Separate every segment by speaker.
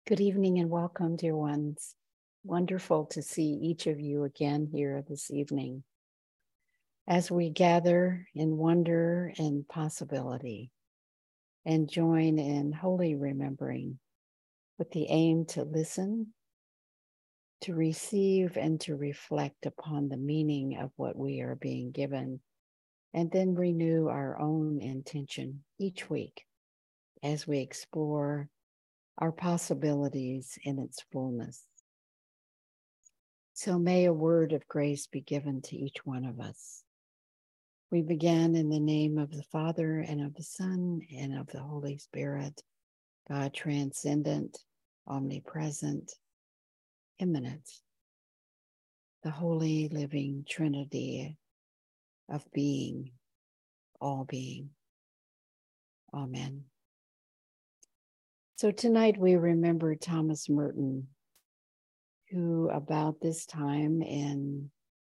Speaker 1: Good evening and welcome, dear ones. Wonderful to see each of you again here this evening as we gather in wonder and possibility and join in holy remembering with the aim to listen, to receive, and to reflect upon the meaning of what we are being given, and then renew our own intention each week as we explore our possibilities in its fullness. So may a word of grace be given to each one of us. We begin in the name of the Father and of the Son and of the Holy Spirit, God transcendent, omnipresent, immanent, the holy living Trinity of being, all being. Amen. So tonight we remember Thomas Merton, who about this time in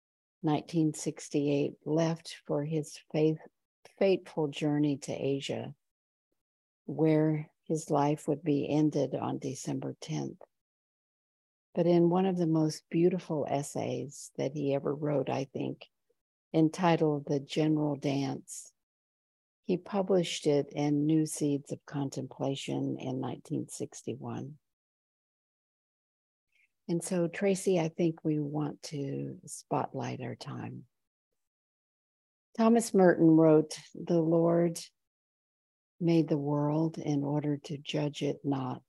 Speaker 1: 1968 left for his fateful journey to Asia, where his life would be ended on December 10th. But in one of the most beautiful essays that he ever wrote, I think, entitled The General Dance, he published it in New Seeds of Contemplation in 1961. And so, Tracy, I think we want to spotlight our time. Thomas Merton wrote, "The Lord made the world in order to judge it not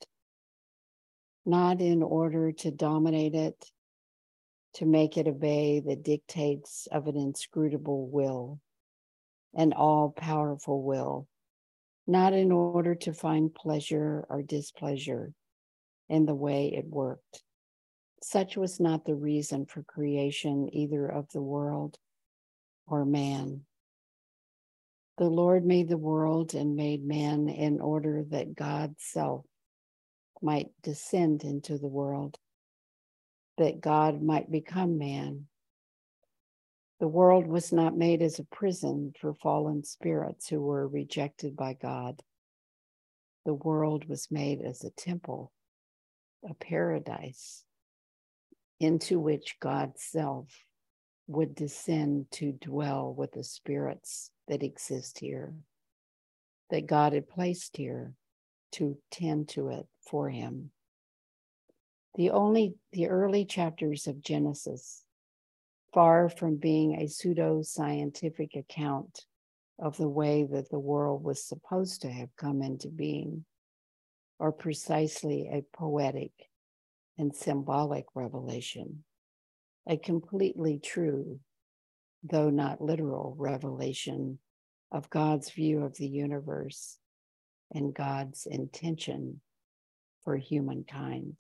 Speaker 1: in order to dominate it, to make it obey the dictates of an inscrutable will, an all-powerful will, not in order to find pleasure or displeasure in the way it worked. Such was not the reason for creation either of the world or man. The Lord made the world and made man in order that God's self might descend into the world, that God might become man. The world was not made as a prison for fallen spirits who were rejected by God. The world was made as a temple, a paradise, into which God's self would descend to dwell with the spirits that exist here, that God had placed here to tend to it for him. The early chapters of Genesis, far from being a pseudo-scientific account of the way that the world was supposed to have come into being, or precisely a poetic and symbolic revelation, a completely true, though not literal, revelation of God's view of the universe and God's intention for humankind.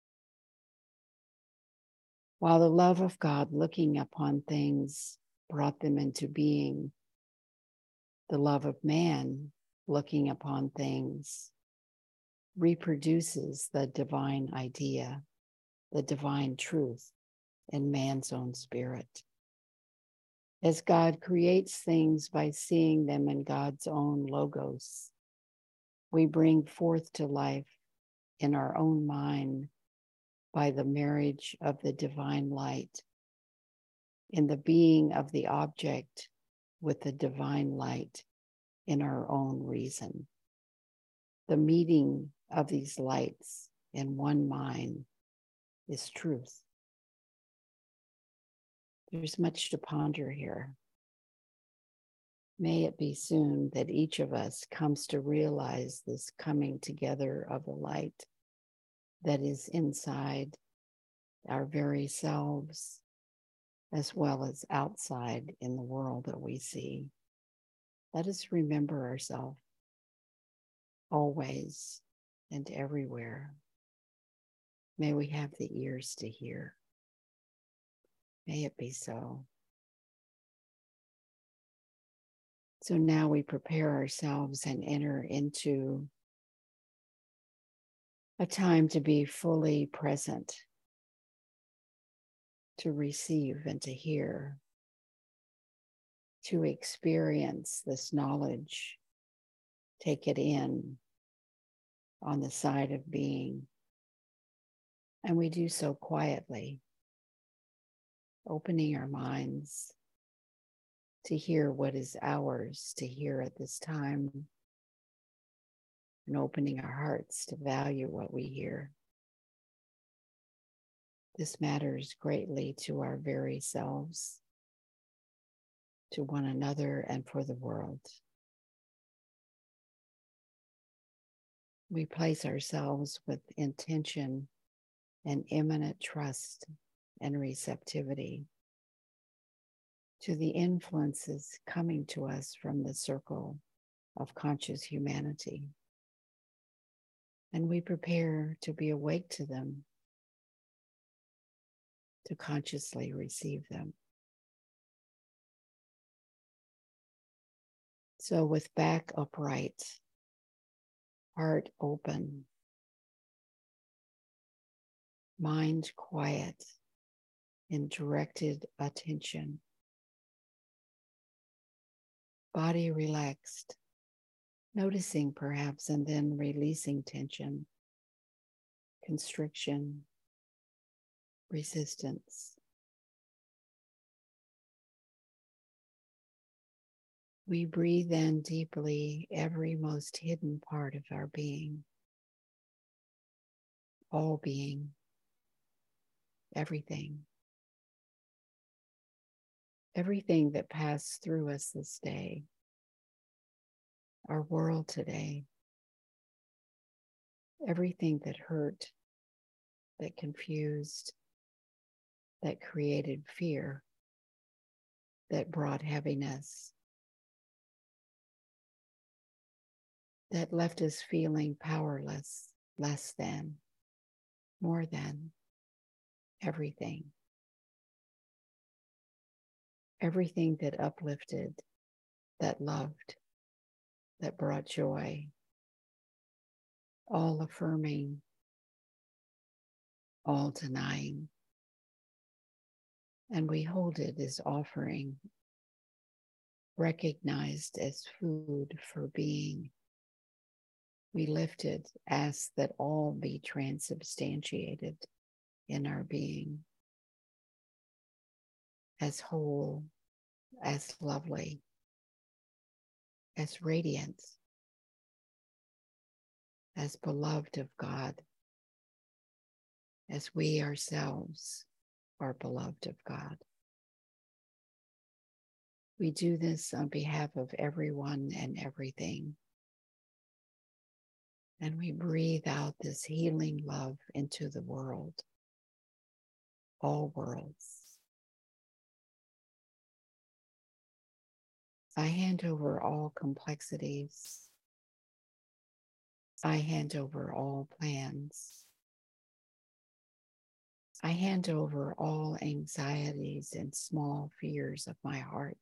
Speaker 1: While the love of God looking upon things brought them into being, the love of man looking upon things reproduces the divine idea, the divine truth in man's own spirit. As God creates things by seeing them in God's own logos, we bring forth to life in our own mind by the marriage of the divine light, in the being of the object with the divine light in our own reason. The meeting of these lights in one mind is truth. There's much to ponder here. May it be soon that each of us comes to realize this coming together of the light that is inside our very selves, as well as outside in the world that we see. Let us remember ourselves always and everywhere. May we have the ears to hear. May it be so. So now we prepare ourselves and enter into a time to be fully present, to receive and to hear, to experience this knowledge, take it in on the side of being, And we do so quietly, opening our minds to hear what is ours to hear at this time, and opening our hearts to value what we hear. This matters greatly to our very selves, to one another, and for the world. We place ourselves with intention and imminent trust and receptivity to the influences coming to us from the circle of conscious humanity. And we prepare to be awake to them, to consciously receive them. So with back upright, heart open, mind quiet, and directed attention, body relaxed, noticing perhaps and then releasing tension, constriction, resistance. We breathe in deeply every most hidden part of our being, all being, everything. Everything that passed through us this day, our world today, everything that hurt, that confused, that created fear, that brought heaviness, that left us feeling powerless, less than, more than, everything. Everything that uplifted, that loved, that brought joy, all affirming, all denying. And we hold it as offering, recognized as food for being. We lift it, ask that all be transubstantiated in our being, as whole, as lovely, as radiant, as beloved of God, as we ourselves are beloved of God. We do this on behalf of everyone and everything. And we breathe out this healing love into the world, all worlds. I hand over all complexities. I hand over all plans. I hand over all anxieties and small fears of my heart.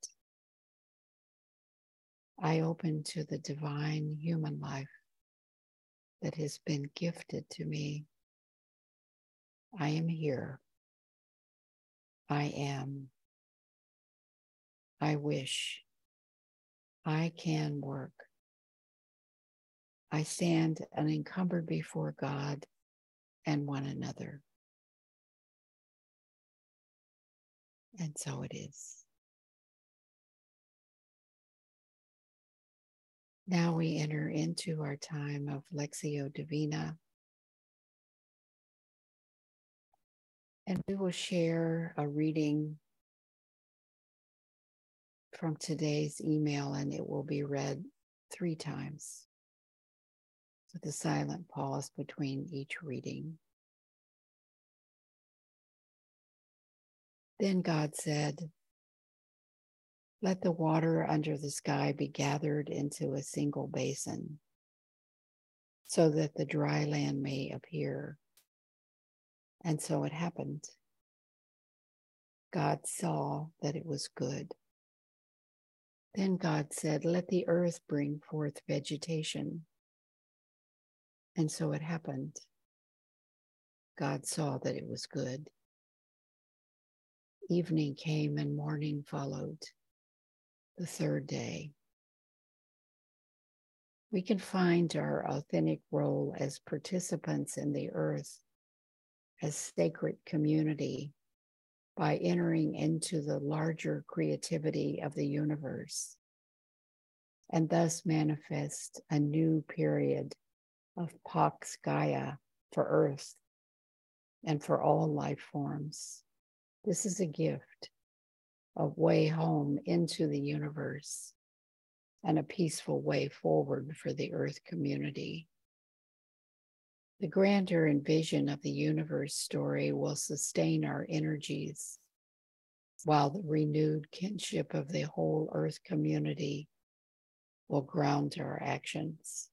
Speaker 1: I open to the divine human life that has been gifted to me. I am here. I am. I wish. I can work. I stand unencumbered before God and one another. And so it is. Now we enter into our time of Lectio Divina. And we will share a reading from today's email, and it will be read 3 times with a silent pause between each reading. Then God said, "Let the water under the sky be gathered into a single basin, so that the dry land may appear." And so it happened. God saw that it was good. Then God said, "Let the earth bring forth vegetation." And so it happened. God saw that it was good. Evening came and morning followed, the 3rd day. We can find our authentic role as participants in the earth as sacred community by entering into the larger creativity of the universe, and thus manifest a new period of Pax Gaia for Earth and for all life forms. This is a gift, a way home into the universe, and a peaceful way forward for the Earth community. The grandeur and vision of the universe story will sustain our energies, while the renewed kinship of the whole Earth community will ground our actions.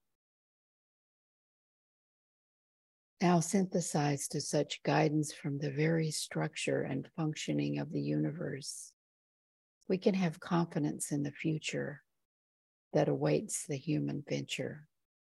Speaker 1: Now synthesized to such guidance from the very structure and functioning of the universe, we can have confidence in the future that awaits the human venture.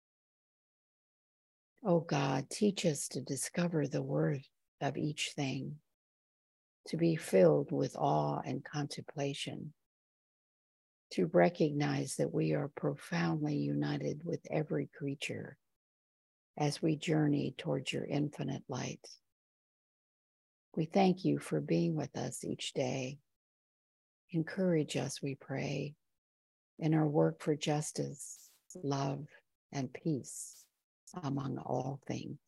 Speaker 1: Oh God, teach us to discover the worth of each thing, to be filled with awe and contemplation, to recognize that we are profoundly united with every creature as we journey towards your infinite light. We thank you for being with us each day. Encourage us, we pray, in our work for justice, love, and peace among all things.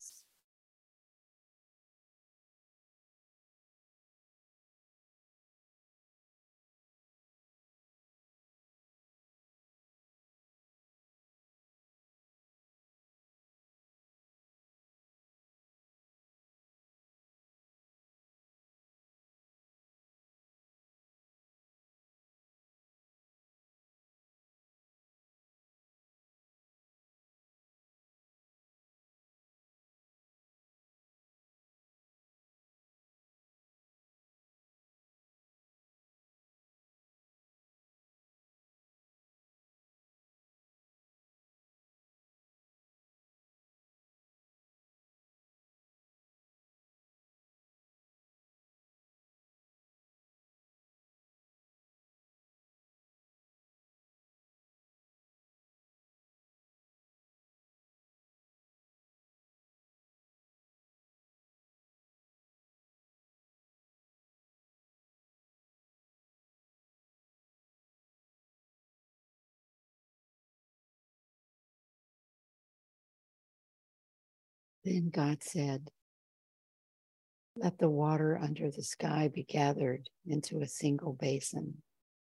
Speaker 1: Then God said, let the water under the sky be gathered into a single basin,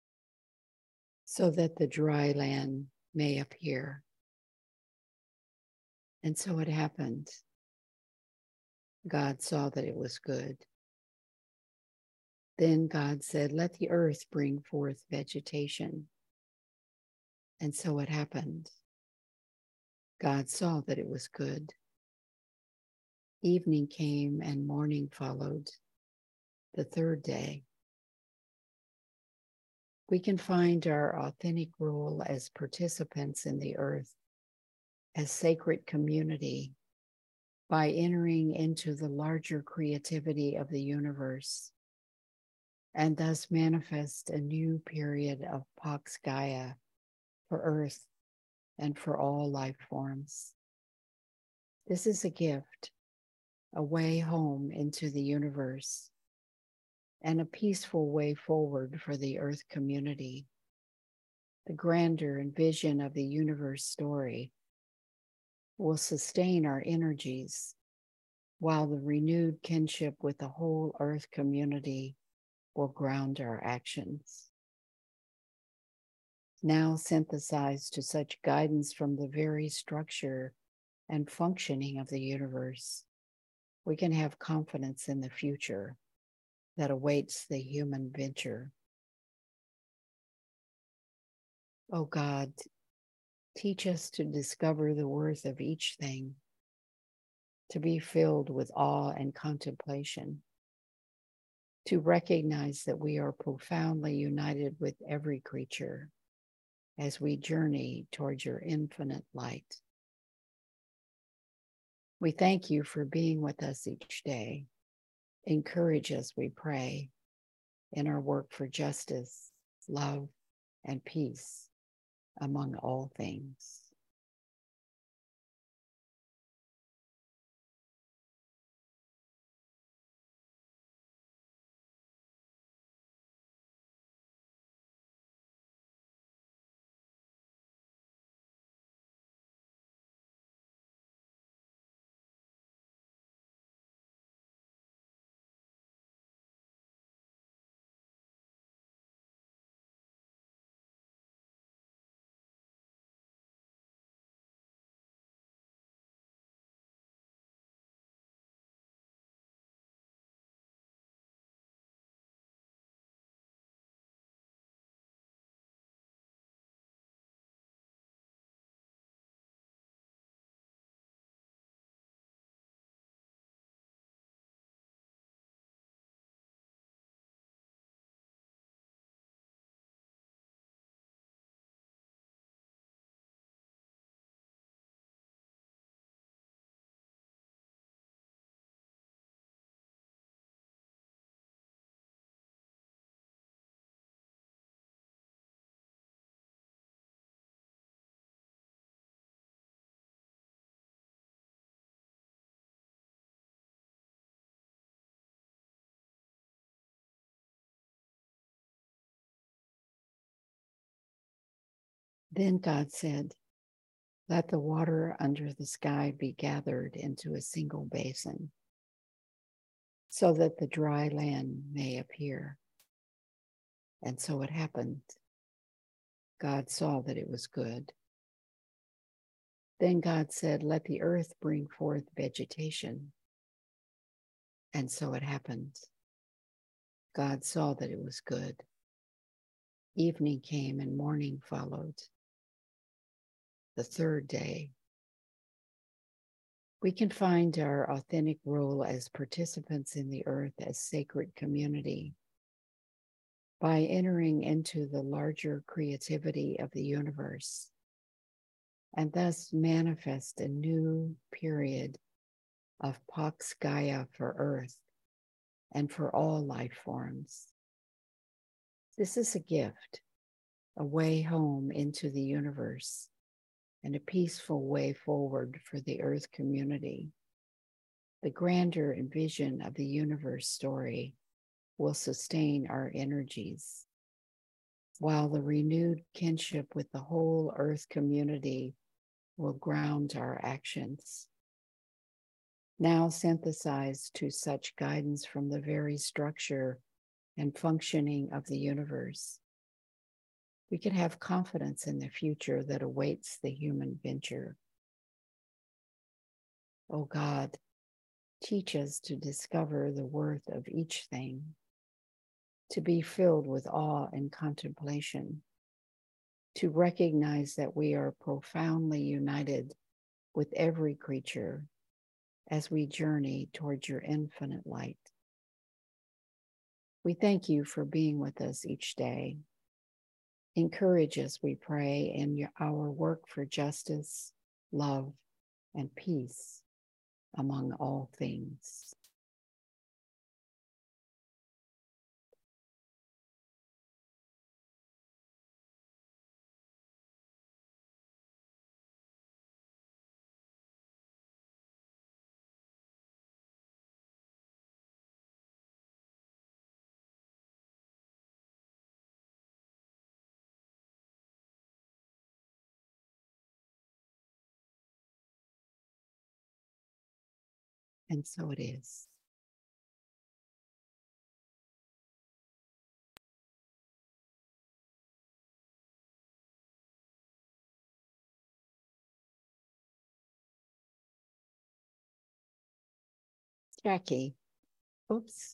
Speaker 1: so that the dry land may appear. And so it happened. God saw that it was good. Then God said, let the earth bring forth vegetation. And so it happened. God saw that it was good. Evening came and morning followed, the third day. We can find our authentic role as participants in the earth, as sacred community, by entering into the larger creativity of the universe, and thus manifest a new period of Pax Gaia for Earth and for all life forms. This is a gift, a way home into the universe, and a peaceful way forward for the Earth community. The grandeur and vision of the universe story will sustain our energies, while the renewed kinship with the whole Earth community will ground our actions. Now synthesized to such guidance from the very structure and functioning of the universe, we can have confidence in the future that awaits the human venture. Oh God, teach us to discover the worth of each thing, to be filled with awe and contemplation, to recognize that we are profoundly united with every creature as we journey towards your infinite light. We thank you for being with us each day. Encourage us, we pray, in our work for justice, love, and peace among all things. Then God said, "Let the water under the sky be gathered into a single basin, so that the dry land may appear." And so it happened. God saw that it was good. Then God said, "Let the earth bring forth vegetation." And so it happened. God saw that it was good. Evening came and morning followed, the third day. We can find our authentic role as participants in the earth as sacred community by entering into the larger creativity of the universe, and thus manifest a new period of Pax Gaia for Earth and for all life forms. This is a gift, a way home into the universe, and a peaceful way forward for the Earth community. The grandeur and vision of the universe story will sustain our energies, while the renewed kinship with the whole Earth community will ground our actions. Now synthesized to such guidance from the very structure and functioning of the universe, we can have confidence in the future that awaits the human venture. O God, teach us to discover the worth of each thing, to be filled with awe and contemplation, to recognize that we are profoundly united with every creature as we journey towards your infinite light. We thank you for being with us each day. Encourage us, we pray, in our work for justice, love, and peace among all things. And so it is. Jackie, oops.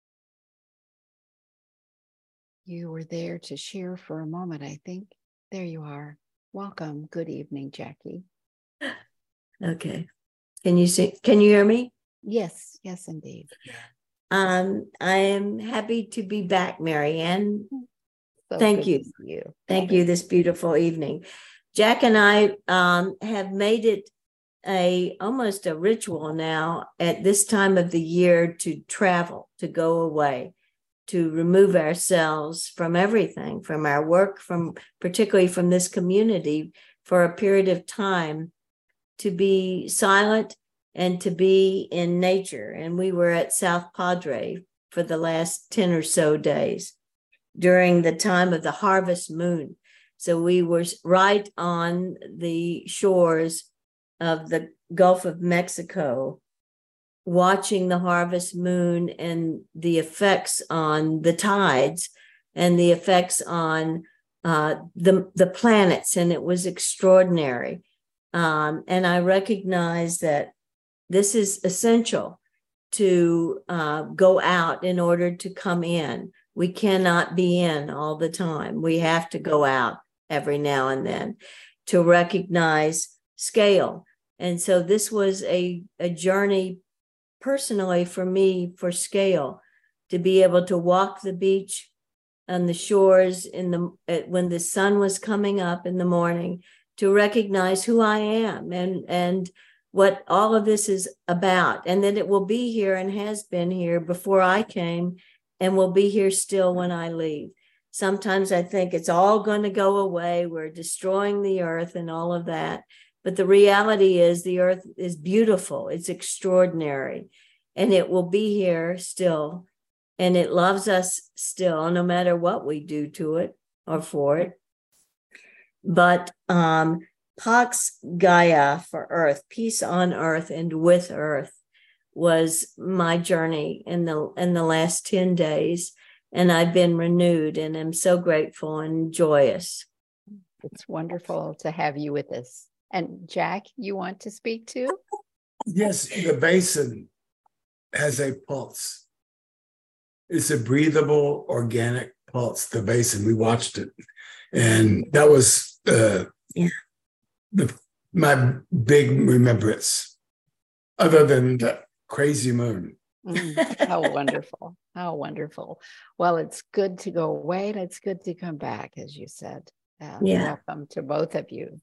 Speaker 1: You were there to share for a moment, I think. There you are. Welcome. Good evening, Jackie.
Speaker 2: Okay. Can you hear me?
Speaker 1: Yes, yes, indeed.
Speaker 2: I am happy to be back, Marianne.
Speaker 1: So
Speaker 2: Thank
Speaker 1: good
Speaker 2: you.
Speaker 1: To
Speaker 2: Thank you this beautiful evening. Jack and I have made it almost a ritual now at this time of the year to travel, to go away, to remove ourselves from everything, from our work, particularly from this community, for a period of time, to be silent and to be in nature. And we were at South Padre for the last 10 or so days during the time of the harvest moon. So we were right on the shores of the Gulf of Mexico, watching the harvest moon and the effects on the tides and the effects on the planets. And it was extraordinary. And I recognize that this is essential to go out in order to come in. We cannot be in all the time. We have to go out every now and then to recognize scale. And so this was a journey personally for me for scale, to be able to walk the beach on the shores when the sun was coming up in the morning, to recognize who I am and what all of this is about, and that it will be here and has been here before I came and will be here still when I leave. Sometimes I think it's all going to go away. We're destroying the earth and all of that. But the reality is the earth is beautiful. It's extraordinary. And it will be here still. And it loves us still, no matter what we do to it or for it. But Pax Gaia for Earth, peace on Earth and with Earth, was my journey in the last 10 days. And I've been renewed and I'm so grateful and joyous.
Speaker 1: It's wonderful to have you with us. And Jack, you want to speak too?
Speaker 3: Yes, the basin has a pulse. It's a breathable, organic pulse, the basin. We watched it. And that was my big remembrance, other than the crazy moon.
Speaker 1: How wonderful. How wonderful. Well, it's good to go away and it's good to come back, as you said. Welcome to both of you.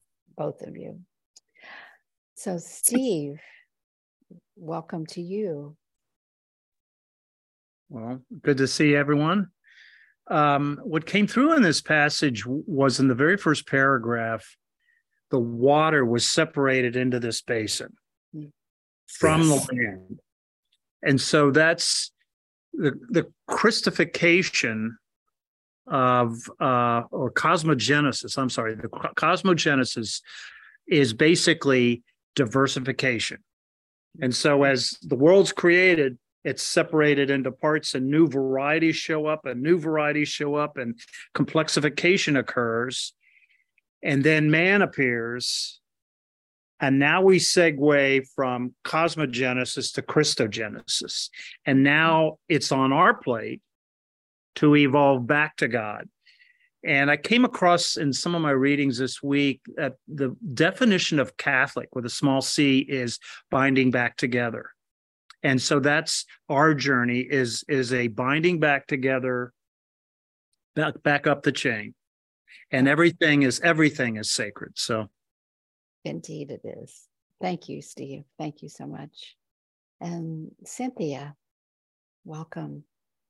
Speaker 1: So, Steve, welcome to you.
Speaker 4: Well, good to see everyone. What came through in this passage was in the very first paragraph, the water was separated into this basin from the land. And so that's the Christification of, or cosmogenesis, I'm sorry, the cosmogenesis is basically diversification. And so as the world's created, it's separated into parts and new varieties show up and complexification occurs. And then man appears. And now we segue from cosmogenesis to Christogenesis. And now it's on our plate to evolve back to God. And I came across in some of my readings this week that the definition of Catholic with a small c is binding back together. And so that's our journey is a binding back together, back up the chain. And everything is sacred. So
Speaker 1: Indeed it is. Thank you, Steve. Thank you so much. And Cynthia, welcome.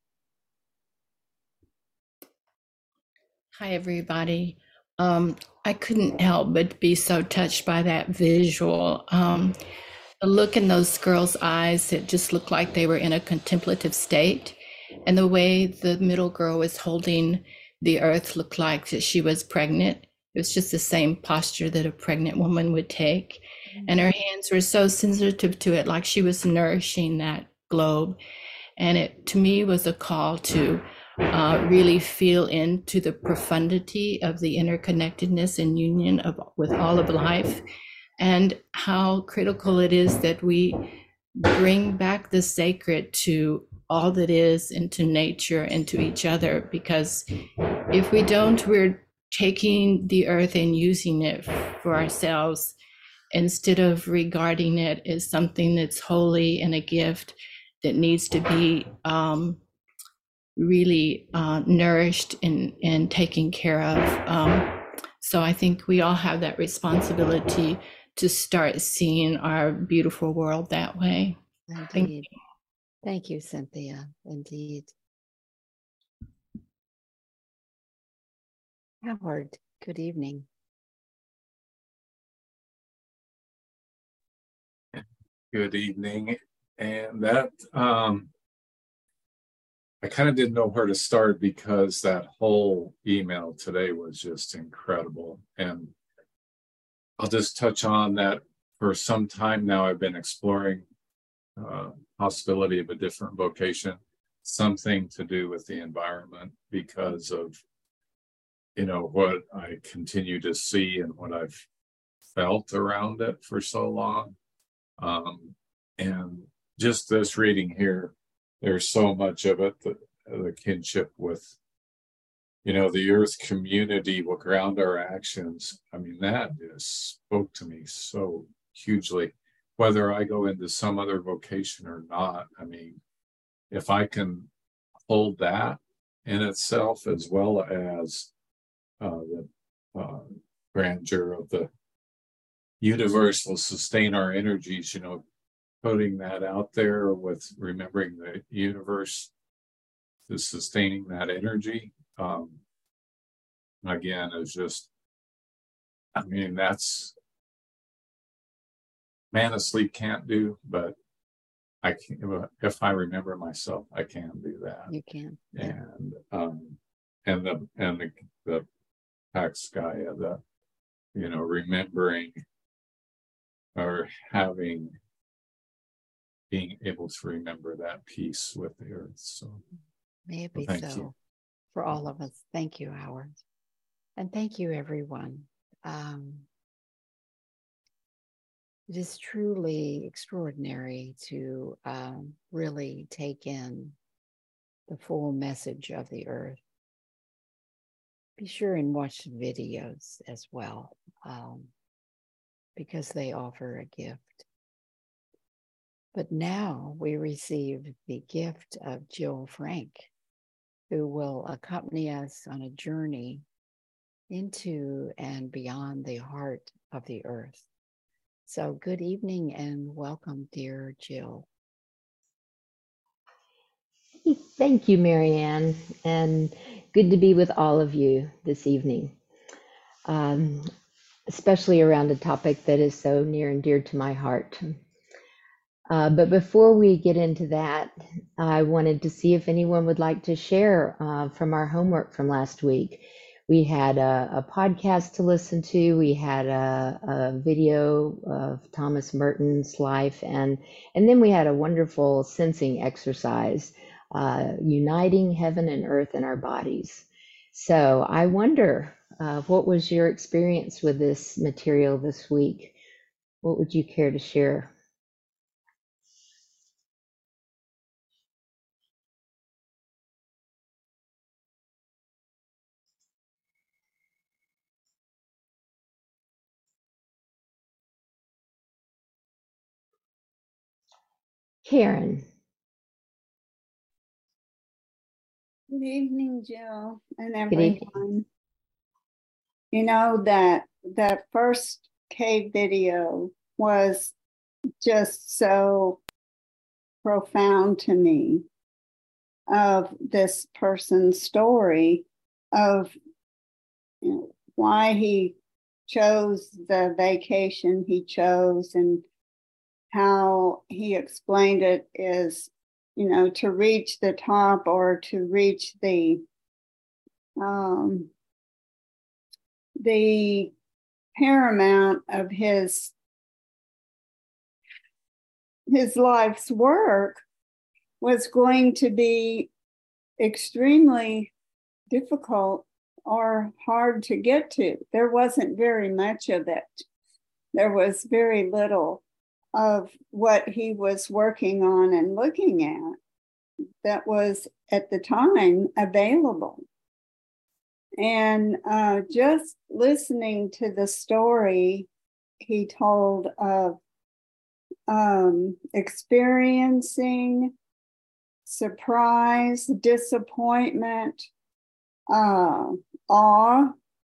Speaker 5: Hi, everybody. I couldn't help but be so touched by that visual. The look in those girls' eyes, it just looked like they were in a contemplative state. And the way the middle girl was holding the earth looked like that she was pregnant. It was just the same posture that a pregnant woman would take. And her hands were so sensitive to it, like she was nourishing that globe. And it, to me, was a call to really feel into the profundity of the interconnectedness and union with all of life, and how critical it is that we bring back the sacred to all that is, into nature and to each other. Because if we don't, we're taking the earth and using it for ourselves instead of regarding it as something that's holy and a gift that needs to be really nourished and taken care of. So I think we all have that responsibility to start seeing our beautiful world that way.
Speaker 1: Indeed. Thank you, Cynthia. Indeed. Howard, good evening.
Speaker 6: Good evening. And that, I kind of didn't know where to start because that whole email today was just incredible. And I'll just touch on that. For some time now, I've been exploring possibility of a different vocation, something to do with the environment, because of, you know, what I continue to see and what I've felt around it for so long. And just this reading here, there's so much of it, the kinship with, you know, the earth community will ground our actions. I mean, that just spoke to me so hugely, whether I go into some other vocation or not. I mean, if I can hold that in itself, as well as the grandeur of the universe will sustain our energies, you know, putting that out there with remembering the universe is sustaining that energy. Again, is just, I mean, that's man asleep can't do, but I can, if I remember myself, I can do that.
Speaker 1: You can.
Speaker 6: Yeah. And the Pax Gaia, remembering or being able to remember that peace with the earth. So
Speaker 1: may it be
Speaker 6: thank
Speaker 1: so
Speaker 6: you.
Speaker 1: for all of us. Thank you, Howard. And thank you, everyone. It is truly extraordinary to really take in the full message of the earth. Be sure and watch the videos as well, because they offer a gift. But now we receive the gift of Jill Frank, who will accompany us on a journey into and beyond the heart of the earth. So good evening and welcome, dear Jill.
Speaker 7: Thank you, Marianne, and good to be with all of you this evening, especially around a topic that is so near and dear to my heart. But before we get into that, I wanted to see if anyone would like to share from our homework from last week. We had a podcast to listen to. We had a video of Thomas Merton's life, and then we had a wonderful sensing exercise, uniting heaven and earth in our bodies. So I wonder, what was your experience with this material this week? What would you care to share? Karen.
Speaker 8: Good evening, Jill and
Speaker 7: Good evening.
Speaker 8: everyone. You know that first cave video was just so profound to me, of this person's story of why he chose the vacation he chose, and how he explained it is, to reach the top, or to reach the paramount of his life's work was going to be extremely difficult or hard to get to. There wasn't very much of it. There was very little of what he was working on and looking at that was at the time available. And just listening to the story he told of experiencing surprise, disappointment, awe,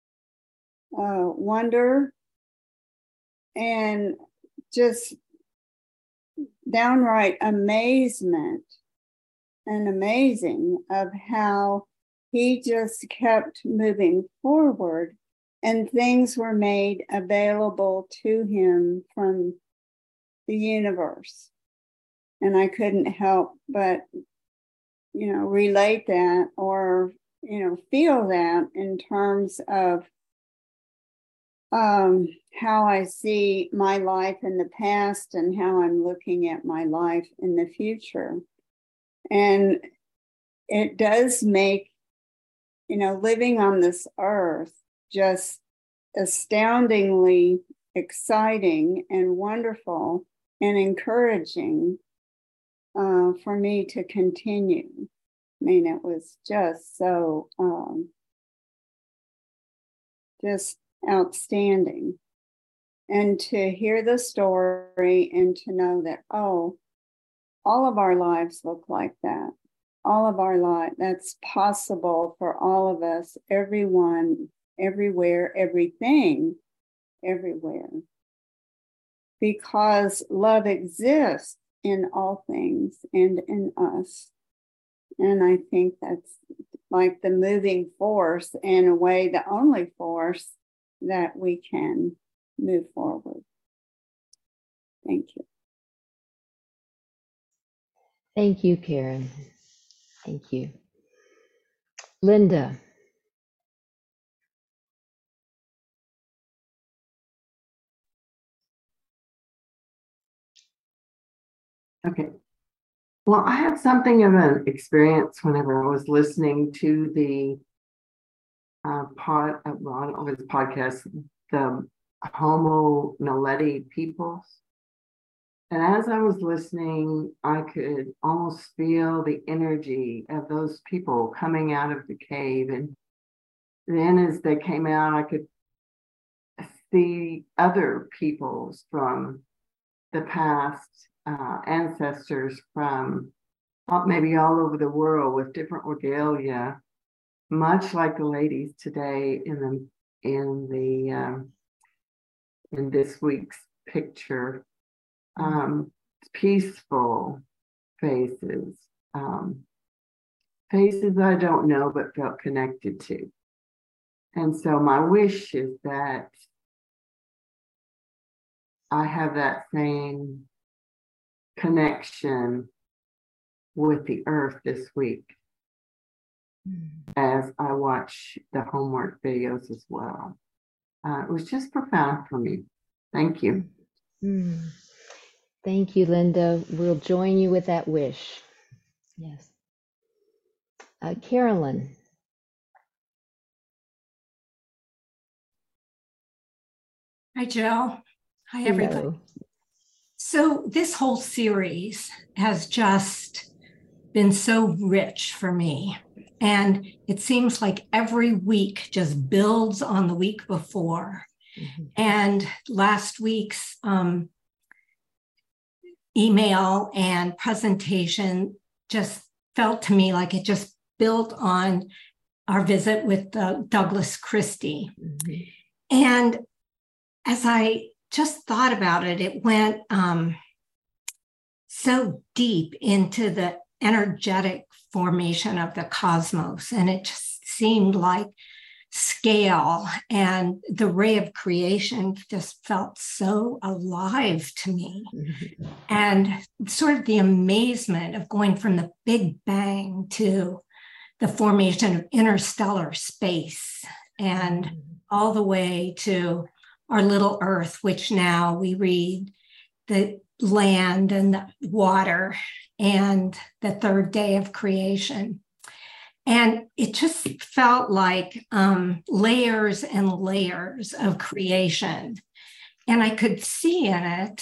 Speaker 8: wonder, and just downright amazement and amazing of how he just kept moving forward, and things were made available to him from the universe. And I couldn't help but, relate that, or, feel that in terms of how I see my life in the past and how I'm looking at my life in the future. And it does make, living on this earth just astoundingly exciting and wonderful and encouraging for me to continue. I mean, it was just so just outstanding. And to hear the story and to know that, all of our lives look like that. All of our life, that's possible for all of us, everyone, everywhere, everything, everywhere. Because love exists in all things and in us. And I think that's like the moving force, in a way, the only force that we can move forward. Thank you.
Speaker 7: Thank you, Karen. Thank you. Linda.
Speaker 9: Okay. Well, I had something of an experience whenever I was listening to the well, I don't know if it's podcast, the Homo naledi peoples. And as I was listening, I could almost feel the energy of those people coming out of the cave. And then as they came out, I could see other peoples from the past, ancestors from maybe all over the world with different regalia, much like the ladies today in this week's picture. Peaceful faces, faces I don't know but felt connected to. And so my wish is that I have that same connection with the earth this week as I watch the homework videos as well. It was just profound for me. Thank you.
Speaker 7: Thank you, Linda. We'll join you with that wish. Yes. Carolyn.
Speaker 10: Hi, Jill. Hi,
Speaker 7: Hello.
Speaker 10: everybody. So this whole series has just been so rich for me. And it seems like every week just builds on the week before. And last week's email and presentation just felt to me like it just built on our visit with Douglas Christie. And as I just thought about it, it went so deep into the energetic formation of the cosmos. And it just seemed like scale and the ray of creation just felt so alive to me. And sort of the amazement of going from the Big Bang to the formation of interstellar space and all the way to our little Earth, which now we read the land and the water and the third day of creation. And it just felt like layers and layers of creation. And I could see in it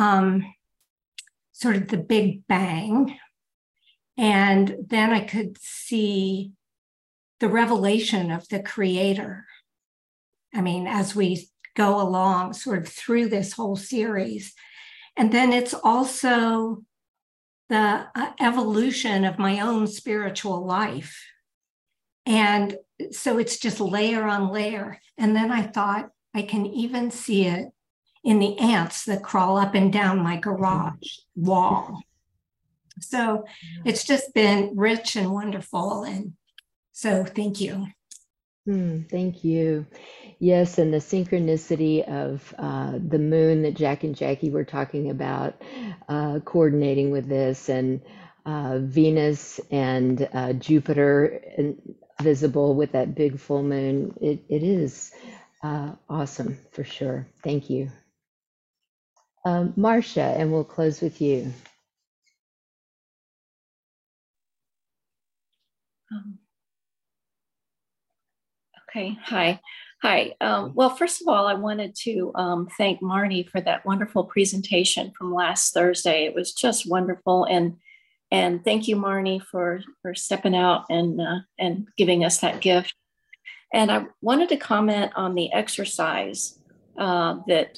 Speaker 10: sort of the Big Bang. And then I could see the revelation of the Creator. I mean, as we go along sort of through this whole series. And then it's also the evolution of my own spiritual life. And so it's just layer on layer. And then I thought I can even see it in the ants that crawl up and down my garage wall. So it's just been rich and wonderful. And so thank you.
Speaker 7: Thank you. Yes, and the synchronicity of the moon that Jack and Jackie were talking about, coordinating with this, and Venus and Jupiter visible with that big full moon. It is awesome for sure. Thank you. Marcia, and we'll close with you.
Speaker 11: Okay, hi. Well, first of all, I wanted to thank Marnie for that wonderful presentation from last Thursday. It was just wonderful. And thank you, Marnie, for stepping out and giving us that gift. And I wanted to comment on the exercise that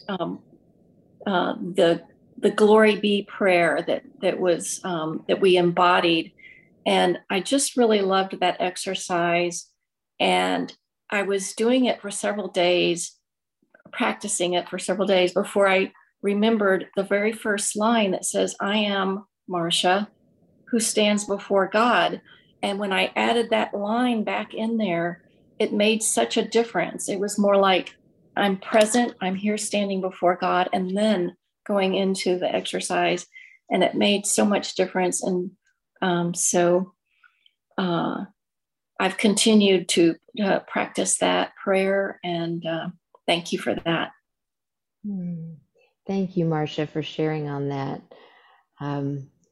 Speaker 11: the Glory Be prayer that we embodied. And I just really loved that exercise. And I was doing it for several days, practicing it for several days before I remembered the very first line that says, I am Marcia, who stands before God. And when I added that line back in there, it made such a difference. It was more like, I'm present, I'm here standing before God, and then going into the exercise. And it made so much difference. And I've continued to practice that prayer, and thank you for that.
Speaker 7: Thank you, Marcia, for sharing on that.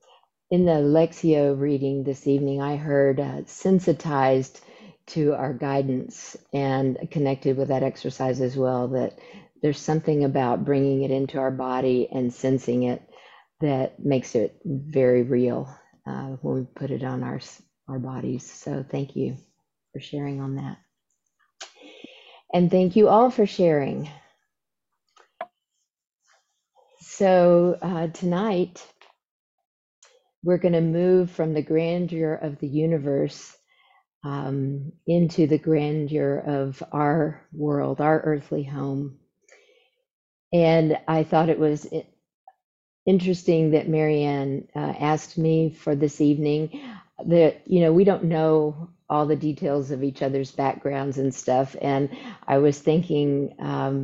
Speaker 7: In the Lectio reading this evening, I heard sensitized to our guidance, and connected with that exercise as well, that there's something about bringing it into our body and sensing it that makes it very real when we put it on our bodies. So thank you for sharing on that. And thank you all for sharing. So tonight, we're going to move from the grandeur of the universe into the grandeur of our world, our earthly home. And I thought it was interesting that Marianne asked me for this evening. That, you know, we don't know all the details of each other's backgrounds and stuff. And I was thinking,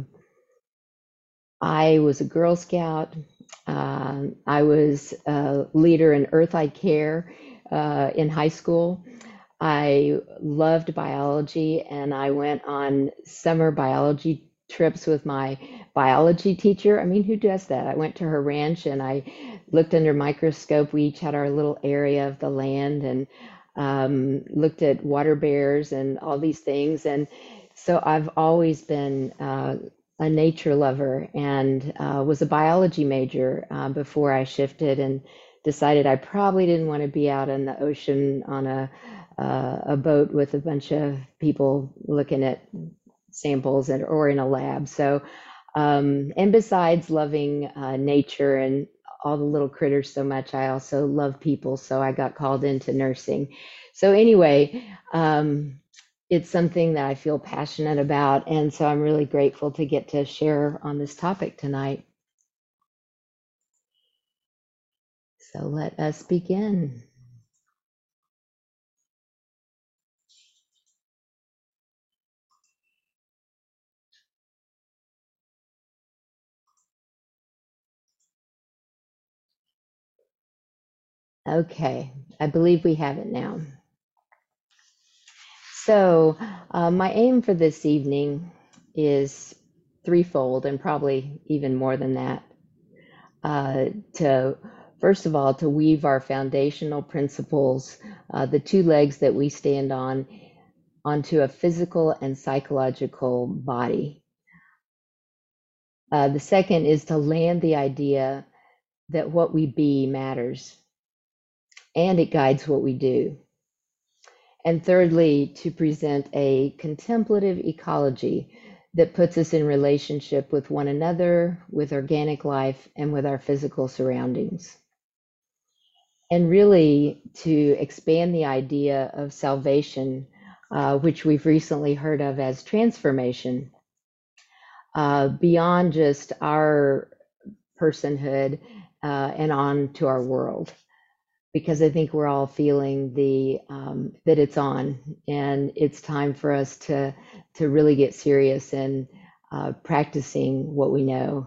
Speaker 7: I was a Girl Scout. I was a leader in Earth-I Care in high school. I loved biology, and I went on summer biology trips with my biology teacher. I mean, who does that? I went to her ranch and I looked under microscope. We each had our little area of the land, and looked at water bears and all these things. And so I've always been a nature lover, and was a biology major before I shifted and decided I probably didn't want to be out in the ocean on a boat with a bunch of people looking at samples or in a lab. So, and besides loving nature and all the little critters so much, I also love people. So I got called into nursing. So anyway, it's something that I feel passionate about. And so I'm really grateful to get to share on this topic tonight. So let us begin. Okay, I believe we have it now. So my aim for this evening is threefold, and probably even more than that. To first of all, to weave our foundational principles, the two legs that we stand on, onto a physical and psychological body. The second is to land the idea that what we be matters, and it guides what we do. And thirdly, to present a contemplative ecology that puts us in relationship with one another, with organic life, and with our physical surroundings. And really to expand the idea of salvation, which we've recently heard of as transformation, beyond just our personhood and on to our world. Because I think we're all feeling that it's on, and it's time for us to really get serious in practicing what we know.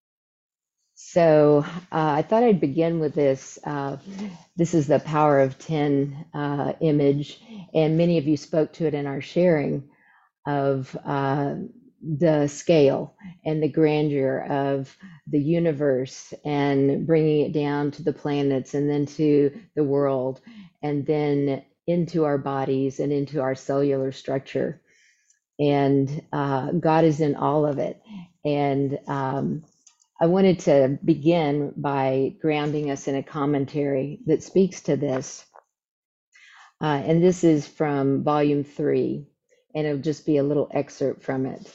Speaker 7: So I thought I'd begin with this. This is the Power of 10 image, and many of you spoke to it in our sharing of the scale and the grandeur of the universe, and bringing it down to the planets, and then to the world, and then into our bodies and into our cellular structure. And God is in all of it. And I wanted to begin by grounding us in a commentary that speaks to this. And this is from volume 3, and it'll just be a little excerpt from it.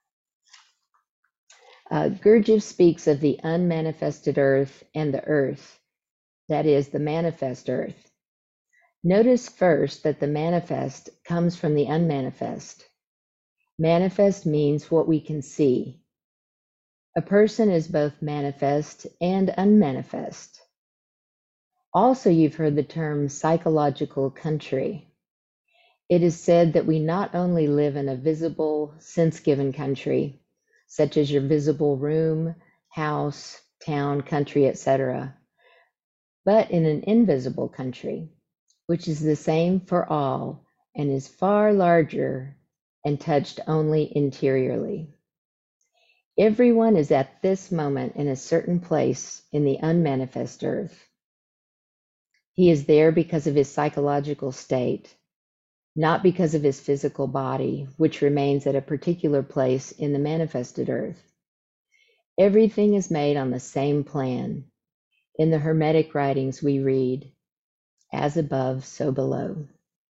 Speaker 7: Gurdjieff speaks of the unmanifested earth and the earth, that is, the manifest earth. Notice first that the manifest comes from the unmanifest. Manifest means what we can see. A person is both manifest and unmanifest. Also, you've heard the term psychological country. It is said that we not only live in a visible, sense-given country, such as your visible room, house, town, country, etc., but in an invisible country, which is the same for all and is far larger and touched only interiorly. Everyone is at this moment in a certain place in the unmanifest earth. He is there because of his psychological state, not because of his physical body, which remains at a particular place in the manifested earth. Everything is made on the same plan. In the Hermetic writings, we read, as above, so below.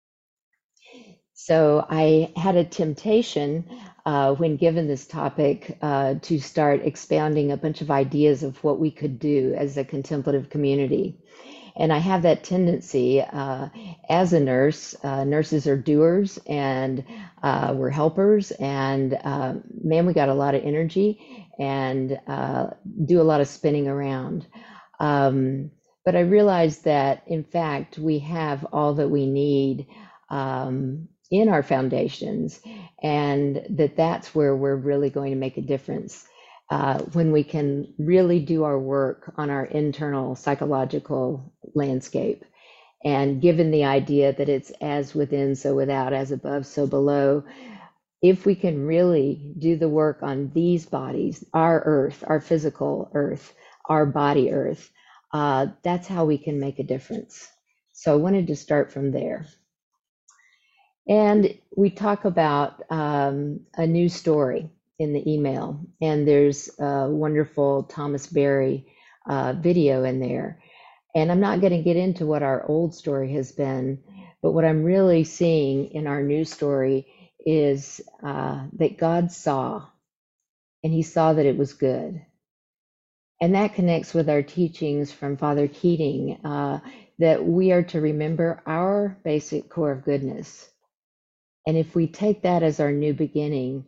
Speaker 7: So I had a temptation when given this topic to start expounding a bunch of ideas of what we could do as a contemplative community. And I have that tendency as a nurse. Nurses are doers, and we're helpers, and man, we got a lot of energy and do a lot of spinning around. But I realized that, in fact, we have all that we need in our foundations, and that's where we're really going to make a difference. When we can really do our work on our internal psychological landscape. And given the idea that it's as within, so without, as above, so below, if we can really do the work on these bodies, our earth, our physical earth, our body earth, that's how we can make a difference. So I wanted to start from there. And we talk about a new story in the email, and there's a wonderful Thomas Berry video in there. And I'm not going to get into what our old story has been, but what I'm really seeing in our new story is that God saw, and he saw that it was good. And that connects with our teachings from Father Keating, that we are to remember our basic core of goodness. And if we take that as our new beginning,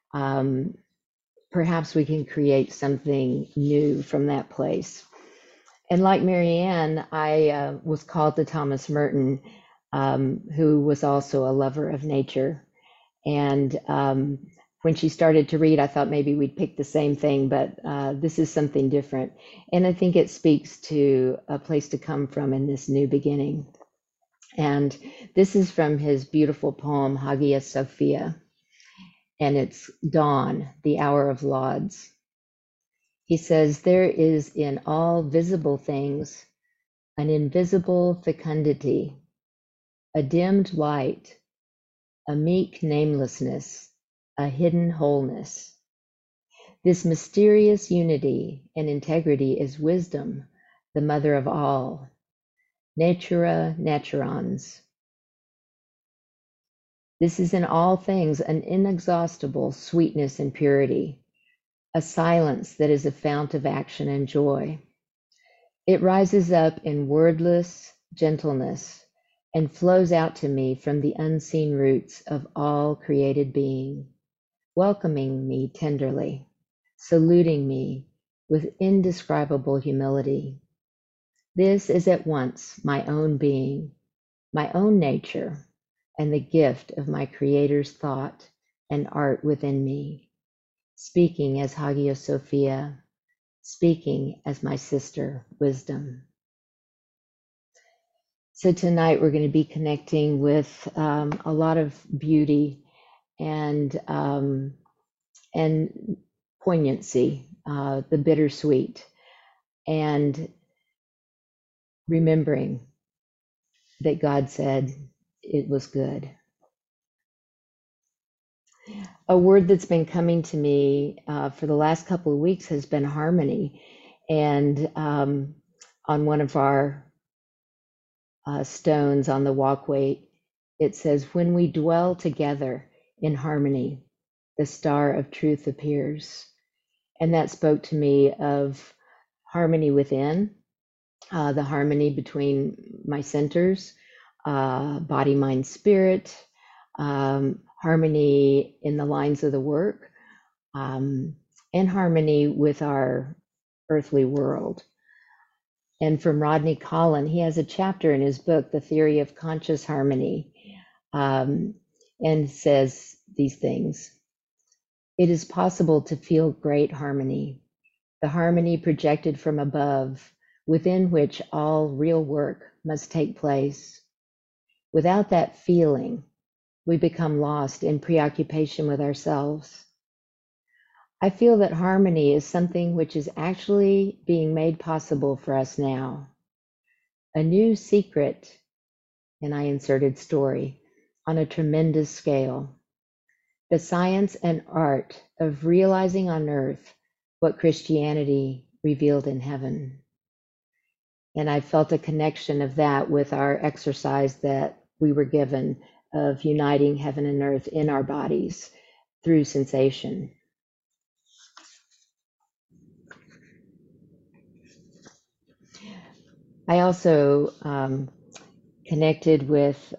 Speaker 7: perhaps we can create something new from that place. And like Marianne, I was called to Thomas Merton, who was also a lover of nature. And when she started to read, I thought maybe we'd pick the same thing, but this is something different. And I think it speaks to a place to come from in this new beginning. And this is from his beautiful poem, Hagia Sophia. And it's dawn, the hour of lauds. He says, there is in all visible things an invisible fecundity, a dimmed light, a meek namelessness, a hidden wholeness. This mysterious unity and integrity is wisdom, the mother of all, natura naturans. This is in all things an inexhaustible sweetness and purity, a silence that is a fount of action and joy. It rises up in wordless gentleness and flows out to me from the unseen roots of all created being, welcoming me tenderly, saluting me with indescribable humility. This is at once my own being, my own nature, and the gift of my Creator's thought and art within me, speaking as Hagia Sophia, speaking as my sister, wisdom. So tonight we're going to be connecting with a lot of beauty and poignancy, the bittersweet, and remembering that God said it was good. A word that's been coming to me for the last couple of weeks has been harmony. And on one of our stones on the walkway, it says, when we dwell together in harmony, the star of truth appears. And that spoke to me of harmony within, the harmony between my centers, body, mind, spirit, harmony in the lines of the work, and harmony with our earthly world. And from Rodney Collin, he has a chapter in his book, The Theory of Conscious Harmony, and says these things. It is possible to feel great harmony, the harmony projected from above, within which all real work must take place. Without that feeling, we become lost in preoccupation with ourselves. I feel that harmony is something which is actually being made possible for us now. a new secret, and I inserted story, on a tremendous scale. The science and art of realizing on earth what Christianity revealed in heaven. And I felt a connection of that with our exercise that we were given of uniting heaven and earth in our bodies through sensation. I also connected with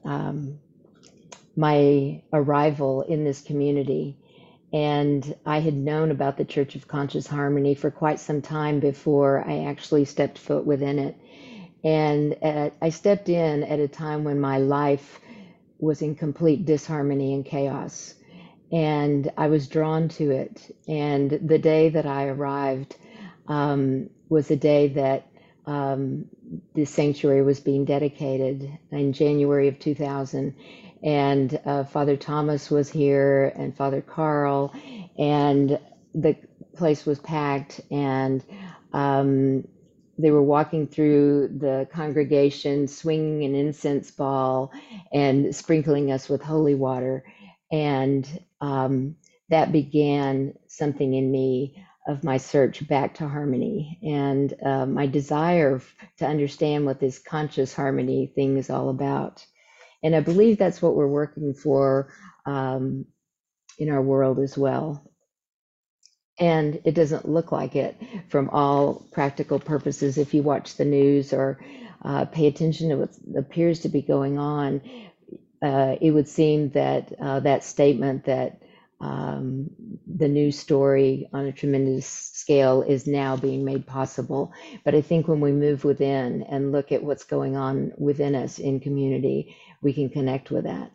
Speaker 7: my arrival in this community. And I had known about the Church of Conscious Harmony for quite some time before I actually stepped foot within it. And I stepped in at a time when my life was in complete disharmony and chaos. And I was drawn to it. And the day that I arrived was the day that the sanctuary was being dedicated in January of 2000. And Father Thomas was here and Father Carl, and the place was packed, and they were walking through the congregation, swinging an incense ball and sprinkling us with holy water. And that began something in me of my search back to harmony and my desire to understand what this conscious harmony thing is all about. And I believe that's what we're working for in our world as well. And it doesn't look like it from all practical purposes. If you watch the news or pay attention to what appears to be going on, it would seem that that statement that the news story on a tremendous scale is now being made possible. But I think when we move within and look at what's going on within us in community, we can connect with that.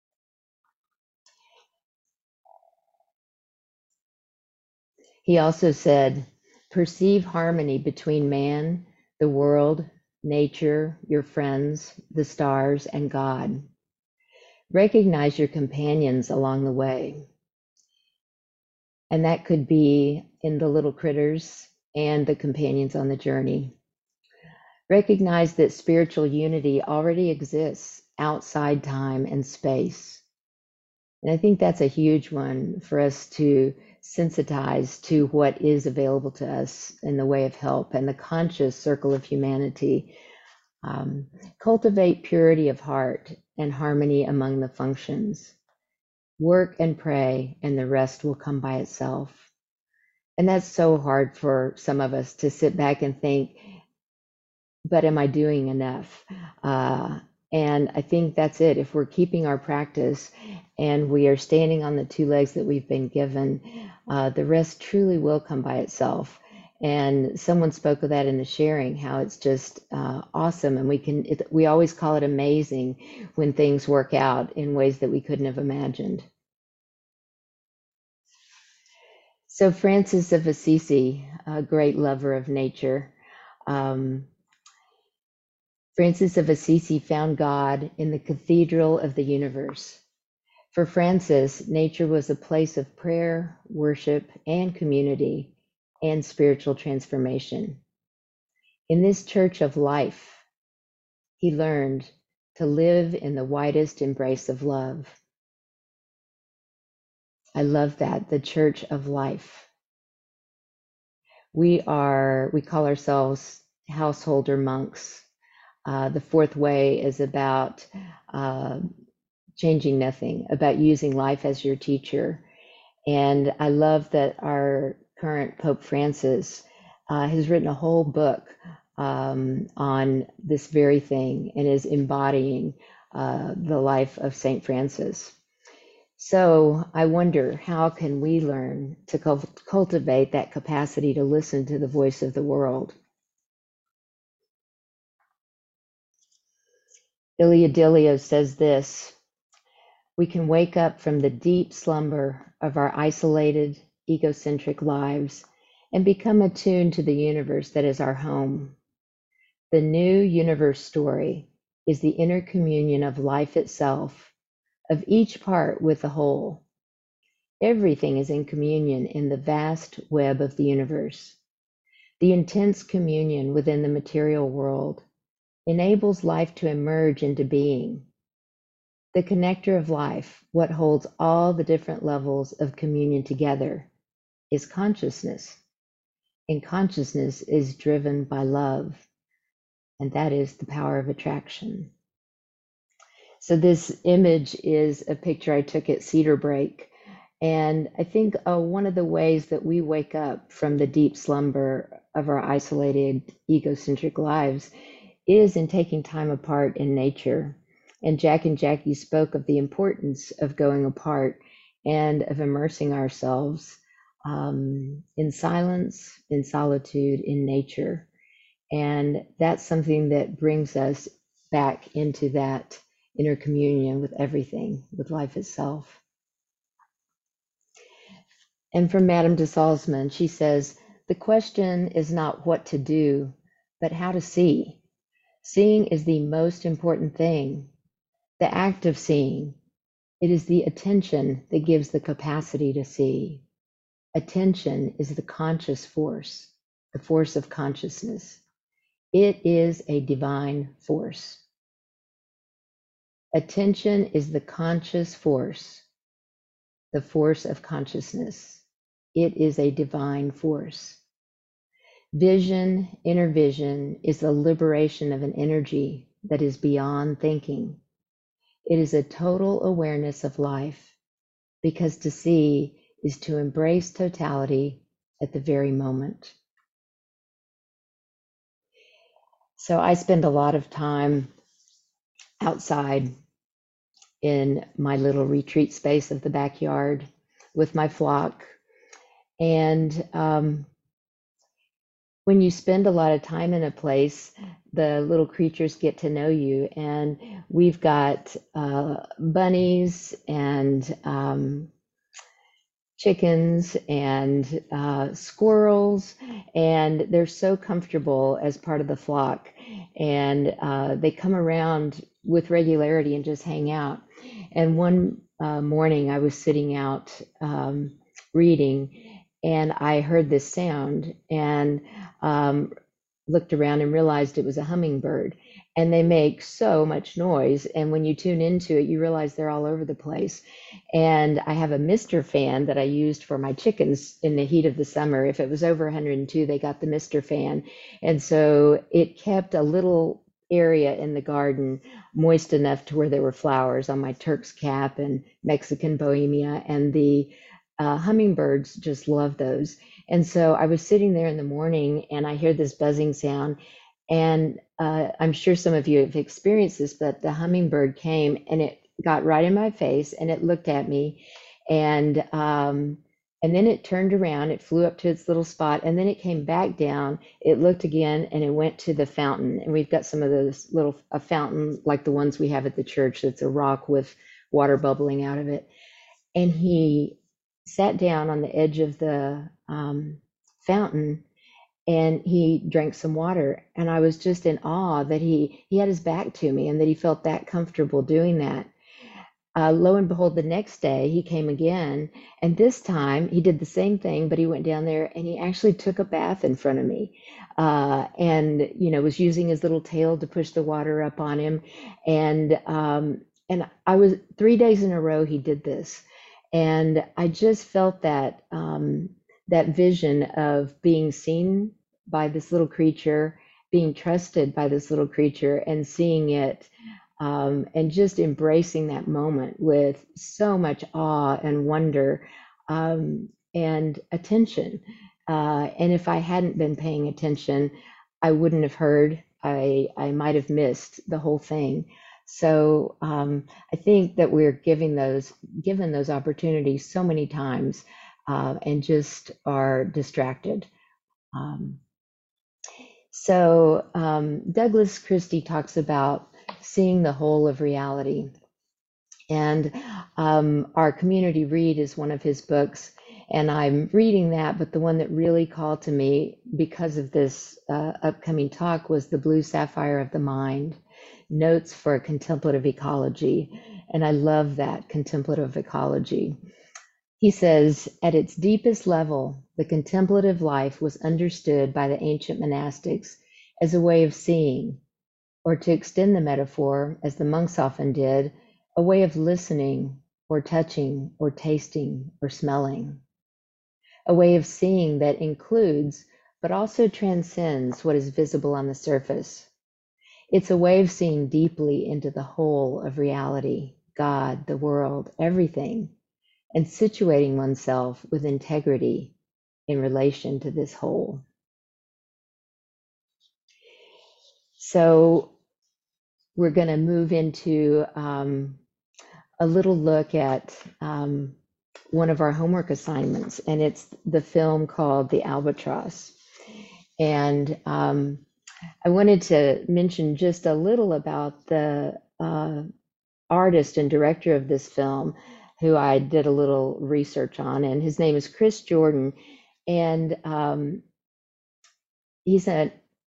Speaker 7: He also said, perceive harmony between man, the world, nature, your friends, the stars, and God. Recognize your companions along the way. And that could be in the little critters and the companions on the journey. Recognize that spiritual unity already exists outside time and space. And I think that's a huge one for us to sensitize to what is available to us in the way of help and the conscious circle of humanity. Cultivate purity of heart and harmony among the functions. Work and pray, and the rest will come by itself. And that's so hard for some of us to sit back and think, but am I doing enough? And I think that's it. If we're keeping our practice and we are standing on the two legs that we've been given, the rest truly will come by itself. And someone spoke of that in the sharing, how it's just awesome. And we always call it amazing when things work out in ways that we couldn't have imagined. So Francis of Assisi, a great lover of nature, Francis of Assisi found God in the cathedral of the universe. For Francis, nature was a place of prayer, worship, and community, and spiritual transformation. In this church of life, he learned to live in the widest embrace of love. I love that, the church of life. We call ourselves householder monks. The fourth way is about changing nothing, about using life as your teacher. And I love that our current Pope Francis has written a whole book on this very thing and is embodying the life of St. Francis. So I wonder, how can we learn to cultivate that capacity to listen to the voice of the world? Ilia Delio says this: we can wake up from the deep slumber of our isolated, egocentric lives and become attuned to the universe that is our home. The new universe story is the inner communion of life itself, of each part with the whole. Everything is in communion in the vast web of the universe. The intense communion within the material world, enables life to emerge into being. The connector of life, what holds all the different levels of communion together, is consciousness. And consciousness is driven by love, and that is the power of attraction. So this image is a picture I took at Cedar Break. And I think one of the ways that we wake up from the deep slumber of our isolated, egocentric lives is in taking time apart in nature. And Jack and Jackie spoke of the importance of going apart and of immersing ourselves in silence, in solitude, in nature. And that's something that brings us back into that inner communion with everything, with life itself. And from Madame de Salzman, she says, the question is not what to do, but how to see. Seeing is the most important thing. The act of seeing, it is the attention that gives the capacity to see. Attention is the conscious force, the force of consciousness. It is a divine force. Attention is the conscious force, the force of consciousness. It is a divine force. Vision, inner vision, is the liberation of an energy that is beyond thinking. It is a total awareness of life, because to see is to embrace totality at the very moment. So I spend a lot of time outside in my little retreat space of the backyard with my flock. And when you spend a lot of time in a place, the little creatures get to know you. And we've got bunnies and chickens and squirrels, and they're so comfortable as part of the flock. And they come around with regularity and just hang out. And one morning I was sitting out reading, and I heard this sound and looked around and realized it was a hummingbird. And they make so much noise. And when you tune into it, you realize they're all over the place. And I have a mister fan that I used for my chickens in the heat of the summer. If it was over 102, they got the mister fan. And so it kept a little area in the garden moist enough to where there were flowers on my Turk's cap and Mexican Bohemia. And the hummingbirds just love those. And so I was sitting there in the morning and I hear this buzzing sound. And I'm sure some of you have experienced this, but the hummingbird came and it got right in my face and it looked at me. And then it turned around, it flew up to its little spot, and then it came back down. It looked again and it went to the fountain. And we've got some of those little, a fountain like the ones we have at the church that's a rock with water bubbling out of it. And he sat down on the edge of the fountain and he drank some water. And I was just in awe that he had his back to me and that he felt that comfortable doing that. Lo and behold, the next day he came again, and this time he did the same thing, but he went down there and he actually took a bath in front of me, and was using his little tail to push the water up on him. And I was 3 days in a row he did this, and I just felt that that vision of being seen by this little creature, being trusted by this little creature, and seeing it. And just embracing that moment with so much awe and wonder and attention. And if I hadn't been paying attention, I wouldn't have heard. I might have missed the whole thing. So I think that we're given those opportunities so many times and just are distracted. So Douglas Christie talks about seeing the whole of reality. And our community read is one of his books, and I'm reading that, but the one that really called to me because of this upcoming talk was The Blue Sapphire of the Mind, Notes for a Contemplative Ecology. And I love that, contemplative ecology. He says, at its deepest level, the contemplative life was understood by the ancient monastics as a way of seeing, or to extend the metaphor, as the monks often did, a way of listening or touching or tasting or smelling, a way of seeing that includes but also transcends what is visible on the surface. It's a way of seeing deeply into the whole of reality, God, the world, everything, and situating oneself with integrity in relation to this whole. So we're going to move into a little look at one of our homework assignments, and it's the film called The Albatross. And I wanted to mention just a little about the artist and director of this film, who I did a little research on, and his name is Chris Jordan. And he's an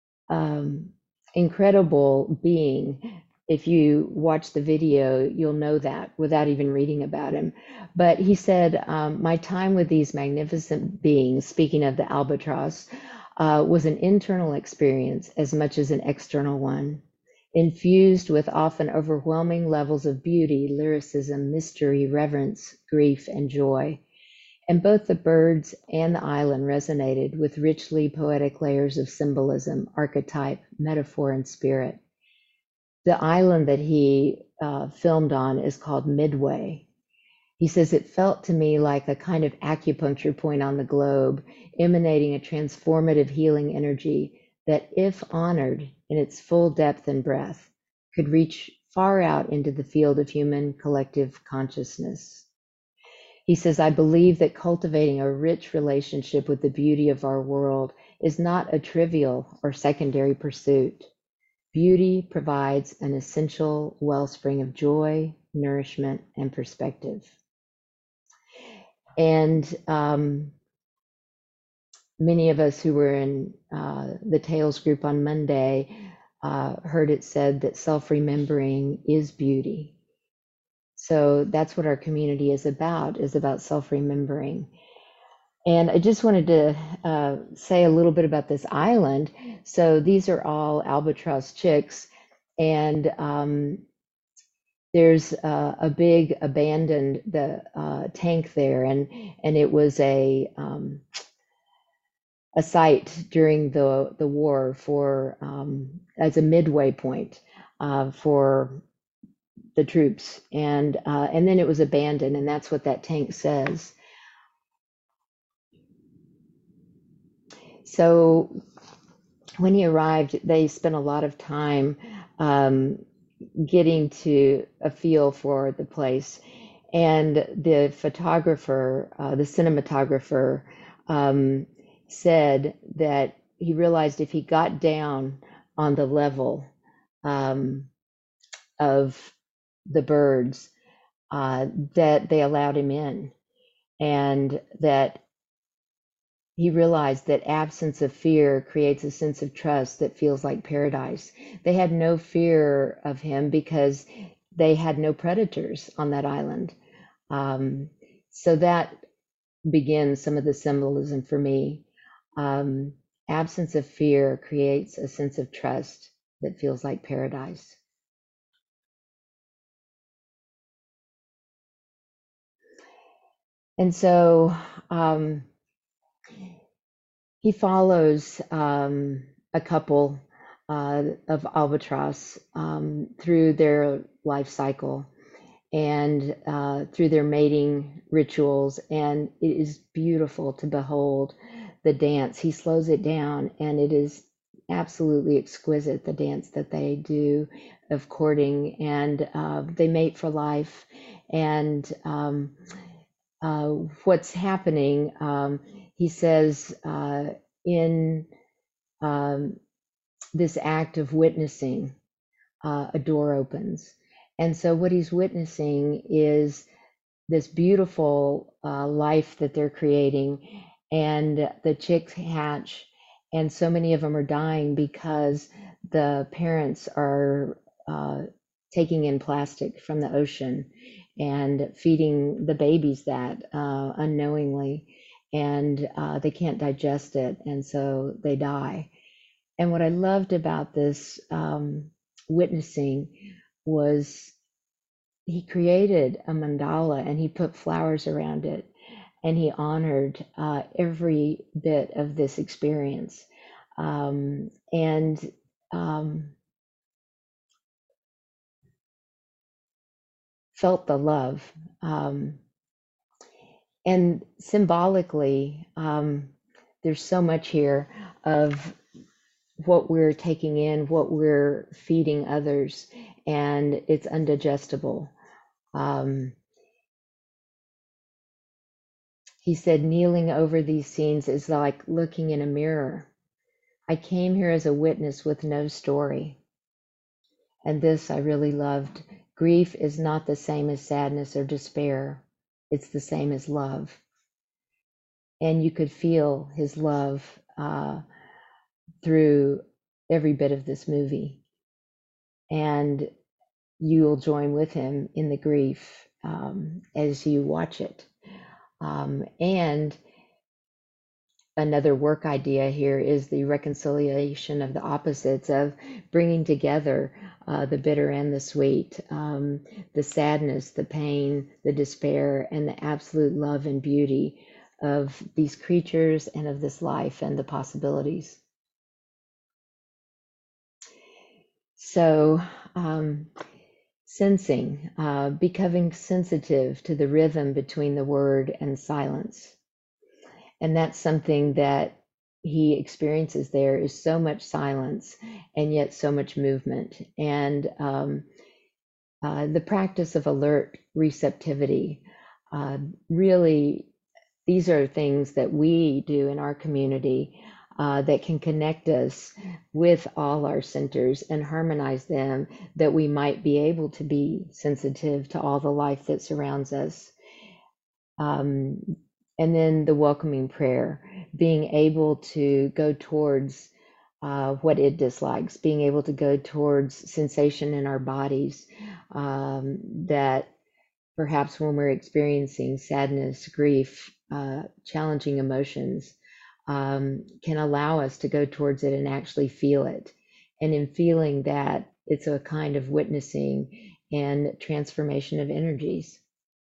Speaker 7: incredible being. If you watch the video, you'll know that without even reading about him. But he said, my time with these magnificent beings, speaking of the albatross, was an internal experience as much as an external one, infused with often overwhelming levels of beauty, lyricism, mystery, reverence, grief, and joy. And both the birds and the island resonated with richly poetic layers of symbolism, archetype, metaphor, and spirit. The island that he filmed on is called Midway. He says, it felt to me like a kind of acupuncture point on the globe, emanating a transformative healing energy that, if honored in its full depth and breadth, could reach far out into the field of human collective consciousness. He says, I believe that cultivating a rich relationship with the beauty of our world is not a trivial or secondary pursuit. Beauty provides an essential wellspring of joy, nourishment, and perspective. And many of us who were in the Tales group on Monday heard it said that self-remembering is beauty. So that's what our community is about self-remembering. And I just wanted to say a little bit about this island. So these are all albatross chicks, and there's a big abandoned tank there, and it was a site during the war for as a midway point for the troops, and then it was abandoned, and that's what that tank says. So when he arrived, they spent a lot of time getting to a feel for the place, and the photographer, the cinematographer, said that he realized if he got down on the level of the birds, that they allowed him in, and that he realized that absence of fear creates a sense of trust that feels like paradise. They had no fear of him because they had no predators on that island. So that begins some of the symbolism for me. Absence of fear creates a sense of trust that feels like paradise. And so he follows a couple of albatross through their life cycle and through their mating rituals, and it is beautiful to behold the dance. He slows it down, and it is absolutely exquisite, the dance that they do of courting, and they mate for life. And what's happening, he says, in this act of witnessing, a door opens. And so what he's witnessing is this beautiful life that they're creating, and the chicks hatch, and so many of them are dying because the parents are taking in plastic from the ocean and feeding the babies that unknowingly, and they can't digest it, and so they die. And what I loved about this witnessing was he created a mandala and he put flowers around it, and he honored every bit of this experience, and felt the love. And symbolically, there's so much here of what we're taking in, what we're feeding others, and it's undigestible. He said, kneeling over these scenes is like looking in a mirror. I came here as a witness with no story. And this I really loved. Grief is not the same as sadness or despair. It's the same as love. And you could feel his love through every bit of this movie. And you'll join with him in the grief as you watch it. And another work idea here is the reconciliation of the opposites, of bringing together the bitter and the sweet, the sadness, the pain, the despair, and the absolute love and beauty of these creatures and of this life and the possibilities. So sensing, becoming sensitive to the rhythm between the word and silence. And that's something that he experiences there, is so much silence and yet so much movement. And the practice of alert receptivity, really, these are things that we do in our community that can connect us with all our centers and harmonize them, that we might be able to be sensitive to all the life that surrounds us. And then the welcoming prayer, being able to go towards what it dislikes, being able to go towards sensation in our bodies that perhaps when we're experiencing sadness, grief, challenging emotions, can allow us to go towards it and actually feel it. And in feeling that, it's a kind of witnessing and transformation of energies.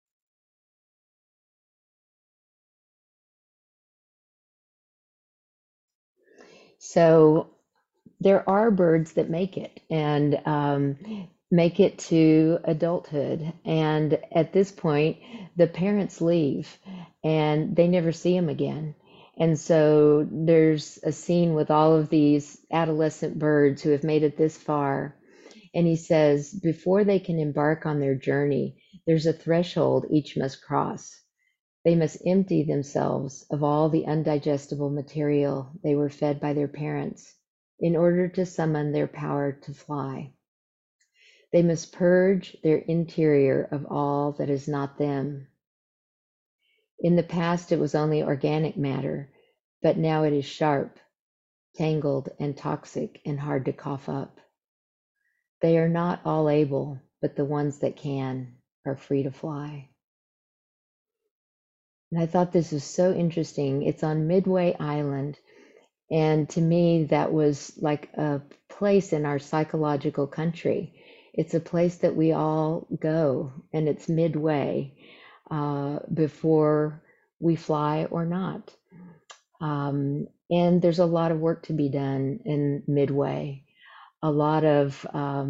Speaker 7: So there are birds that make it, and make it to adulthood. And at this point, the parents leave and they never see them again. And so there's a scene with all of these adolescent birds who have made it this far. And he says, before they can embark on their journey, there's a threshold each must cross. They must empty themselves of all the undigestible material they were fed by their parents in order to summon their power to fly. They must purge their interior of all that is not them. In the past, it was only organic matter, but now it is sharp, tangled, and toxic, and hard to cough up. They are not all able, but the ones that can are free to fly. And I thought this was so interesting. It's on Midway Island. And to me, that was like a place in our psychological country. It's a place that we all go, and it's midway before we fly or not. And there's a lot of work to be done in Midway. A lot of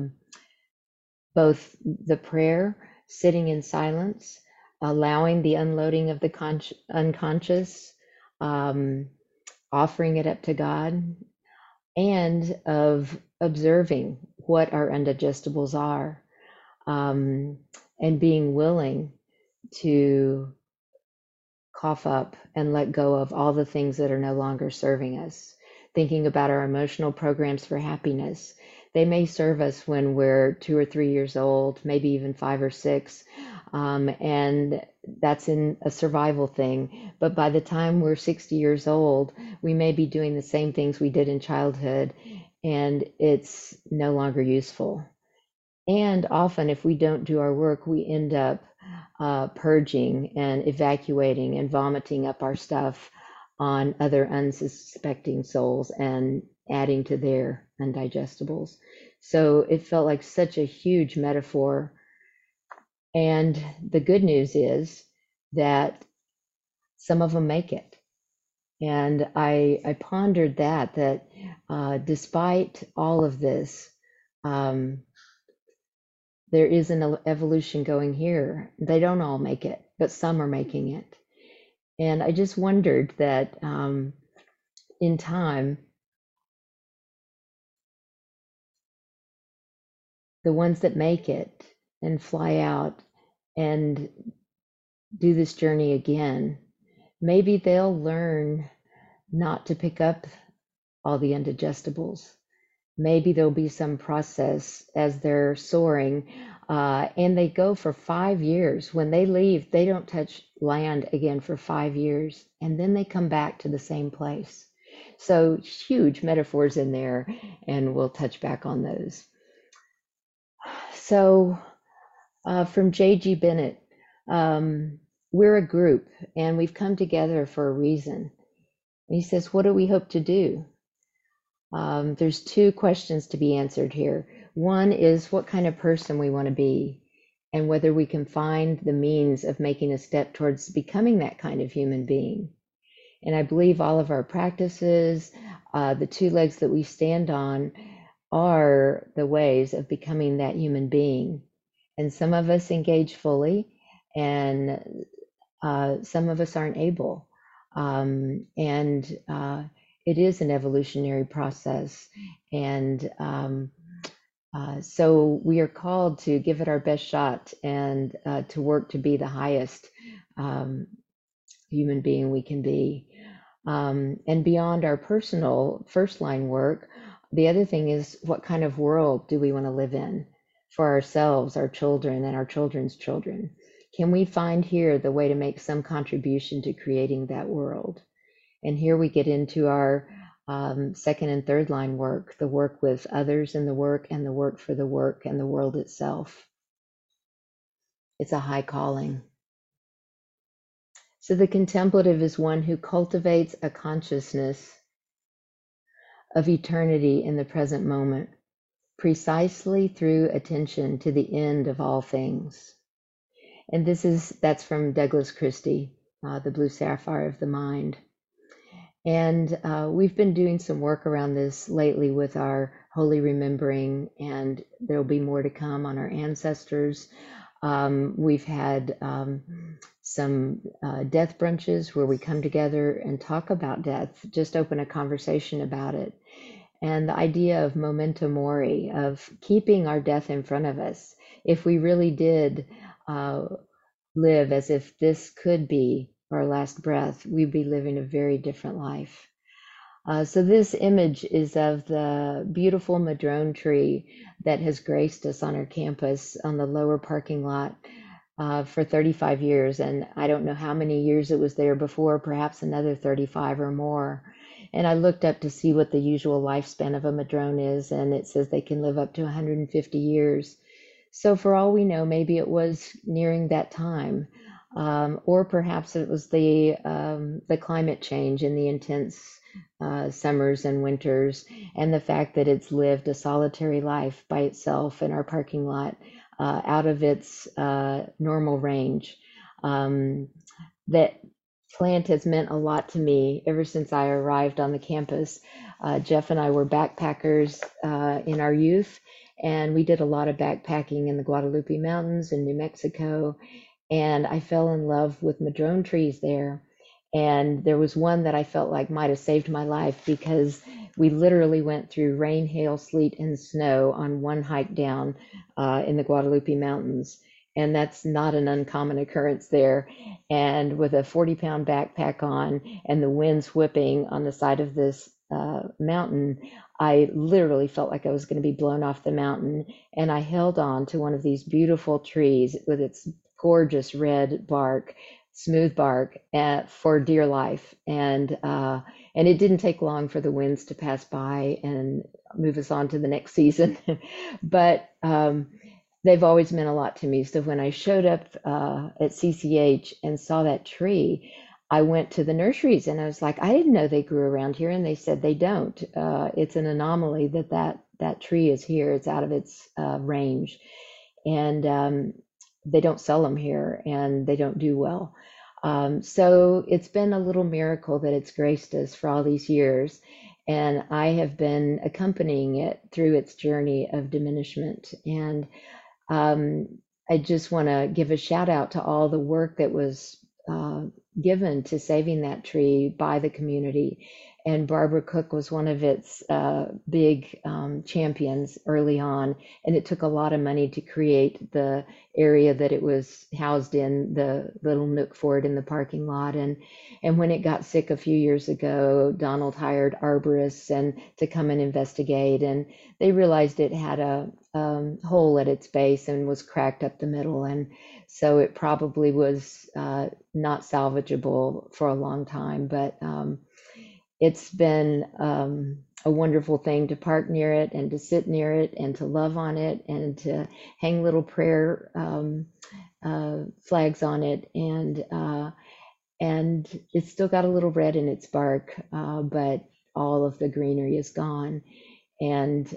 Speaker 7: both the prayer, sitting in silence, allowing the unloading of the unconscious, offering it up to God, and of observing what our undigestibles are, and being willing to cough up and let go of all the things that are no longer serving us. Thinking about our emotional programs for happiness. They may serve us when we're 2 or 3 years old, maybe even 5 or 6. And that's in a survival thing. But by the time we're 60 years old, we may be doing the same things we did in childhood, and it's no longer useful. And often, if we don't do our work, we end up purging and evacuating and vomiting up our stuff on other unsuspecting souls and adding to their undigestibles. So it felt like such a huge metaphor. And the good news is that some of them make it. And I pondered that despite all of this, there is an evolution going here. They don't all make it, but some are making it. And I just wondered that in time, the ones that make it and fly out and do this journey again, maybe they'll learn not to pick up all the undigestibles. Maybe there'll be some process as they're soaring, and they go for 5 years. When they leave, they don't touch land again for 5 years, and then they come back to the same place. So huge metaphors in there, and we'll touch back on those. So from J.G. Bennett, we're a group, and we've come together for a reason. And he says, what do we hope to do? There's 2 questions to be answered here. One is what kind of person we want to be, and whether we can find the means of making a step towards becoming that kind of human being. And I believe all of our practices, the 2 legs that we stand on, are the ways of becoming that human being. And some of us engage fully, and some of us aren't able. It is an evolutionary process. And so we are called to give it our best shot and to work to be the highest human being we can be. And beyond our personal first line work, the other thing is, what kind of world do we want to live in for ourselves, our children, and our children's children? Can we find here the way to make some contribution to creating that world? And here we get into our second and third line work, the work with others in the work, and the work for the work and the world itself. It's a high calling. So the contemplative is one who cultivates a consciousness of eternity in the present moment, precisely through attention to the end of all things. And that's from Douglas Christie, The Blue Sapphire of the Mind. And we've been doing some work around this lately with our Holy Remembering, and there'll be more to come on our ancestors. We've had some death brunches where we come together and talk about death, just open a conversation about it. And the idea of memento mori, of keeping our death in front of us. If we really did live as if this could be our last breath, we'd be living a very different life. So this image is of the beautiful madrone tree that has graced us on our campus on the lower parking lot for 35 years. And I don't know how many years it was there before, perhaps another 35 or more. And I looked up to see what the usual lifespan of a madrone is, and it says they can live up to 150 years. So for all we know, maybe it was nearing that time, or perhaps it was the climate change and the intense summers and winters, and the fact that it's lived a solitary life by itself in our parking lot, out of its normal range. That plant has meant a lot to me ever since I arrived on the campus. Jeff and I were backpackers in our youth, and we did a lot of backpacking in the Guadalupe Mountains in New Mexico, and I fell in love with madrone trees there. And there was one that I felt like might have saved my life, because we literally went through rain, hail, sleet, and snow on one hike down in the Guadalupe Mountains. And that's not an uncommon occurrence there. And with a 40-pound backpack on and the winds whipping on the side of this mountain, I literally felt like I was going to be blown off the mountain. And I held on to one of these beautiful trees with its gorgeous red bark, smooth bark, for dear life. And it didn't take long for the winds to pass by and move us on to the next season. But they've always meant a lot to me. So when I showed up at CCH and saw that tree, I went to the nurseries and I was like, I didn't know they grew around here. And they said they don't. It's an anomaly that that tree is here. It's out of its range, and they don't sell them here, and they don't do well. So it's been a little miracle that it's graced us for all these years. And I have been accompanying it through its journey of diminishment. And I just want to give a shout out to all the work that was given to saving that tree by the community. And Barbara Cook was one of its big champions early on. And it took a lot of money to create the area that it was housed in, the little nook for it in the parking lot. And when it got sick a few years ago, Donald hired arborists and to come and investigate. And they realized it had a hole at its base and was cracked up the middle. And so it probably was not salvageable for a long time. But it's been a wonderful thing to park near it and to sit near it and to love on it and to hang little prayer flags on it. And it's still got a little red in its bark, but all of the greenery is gone. And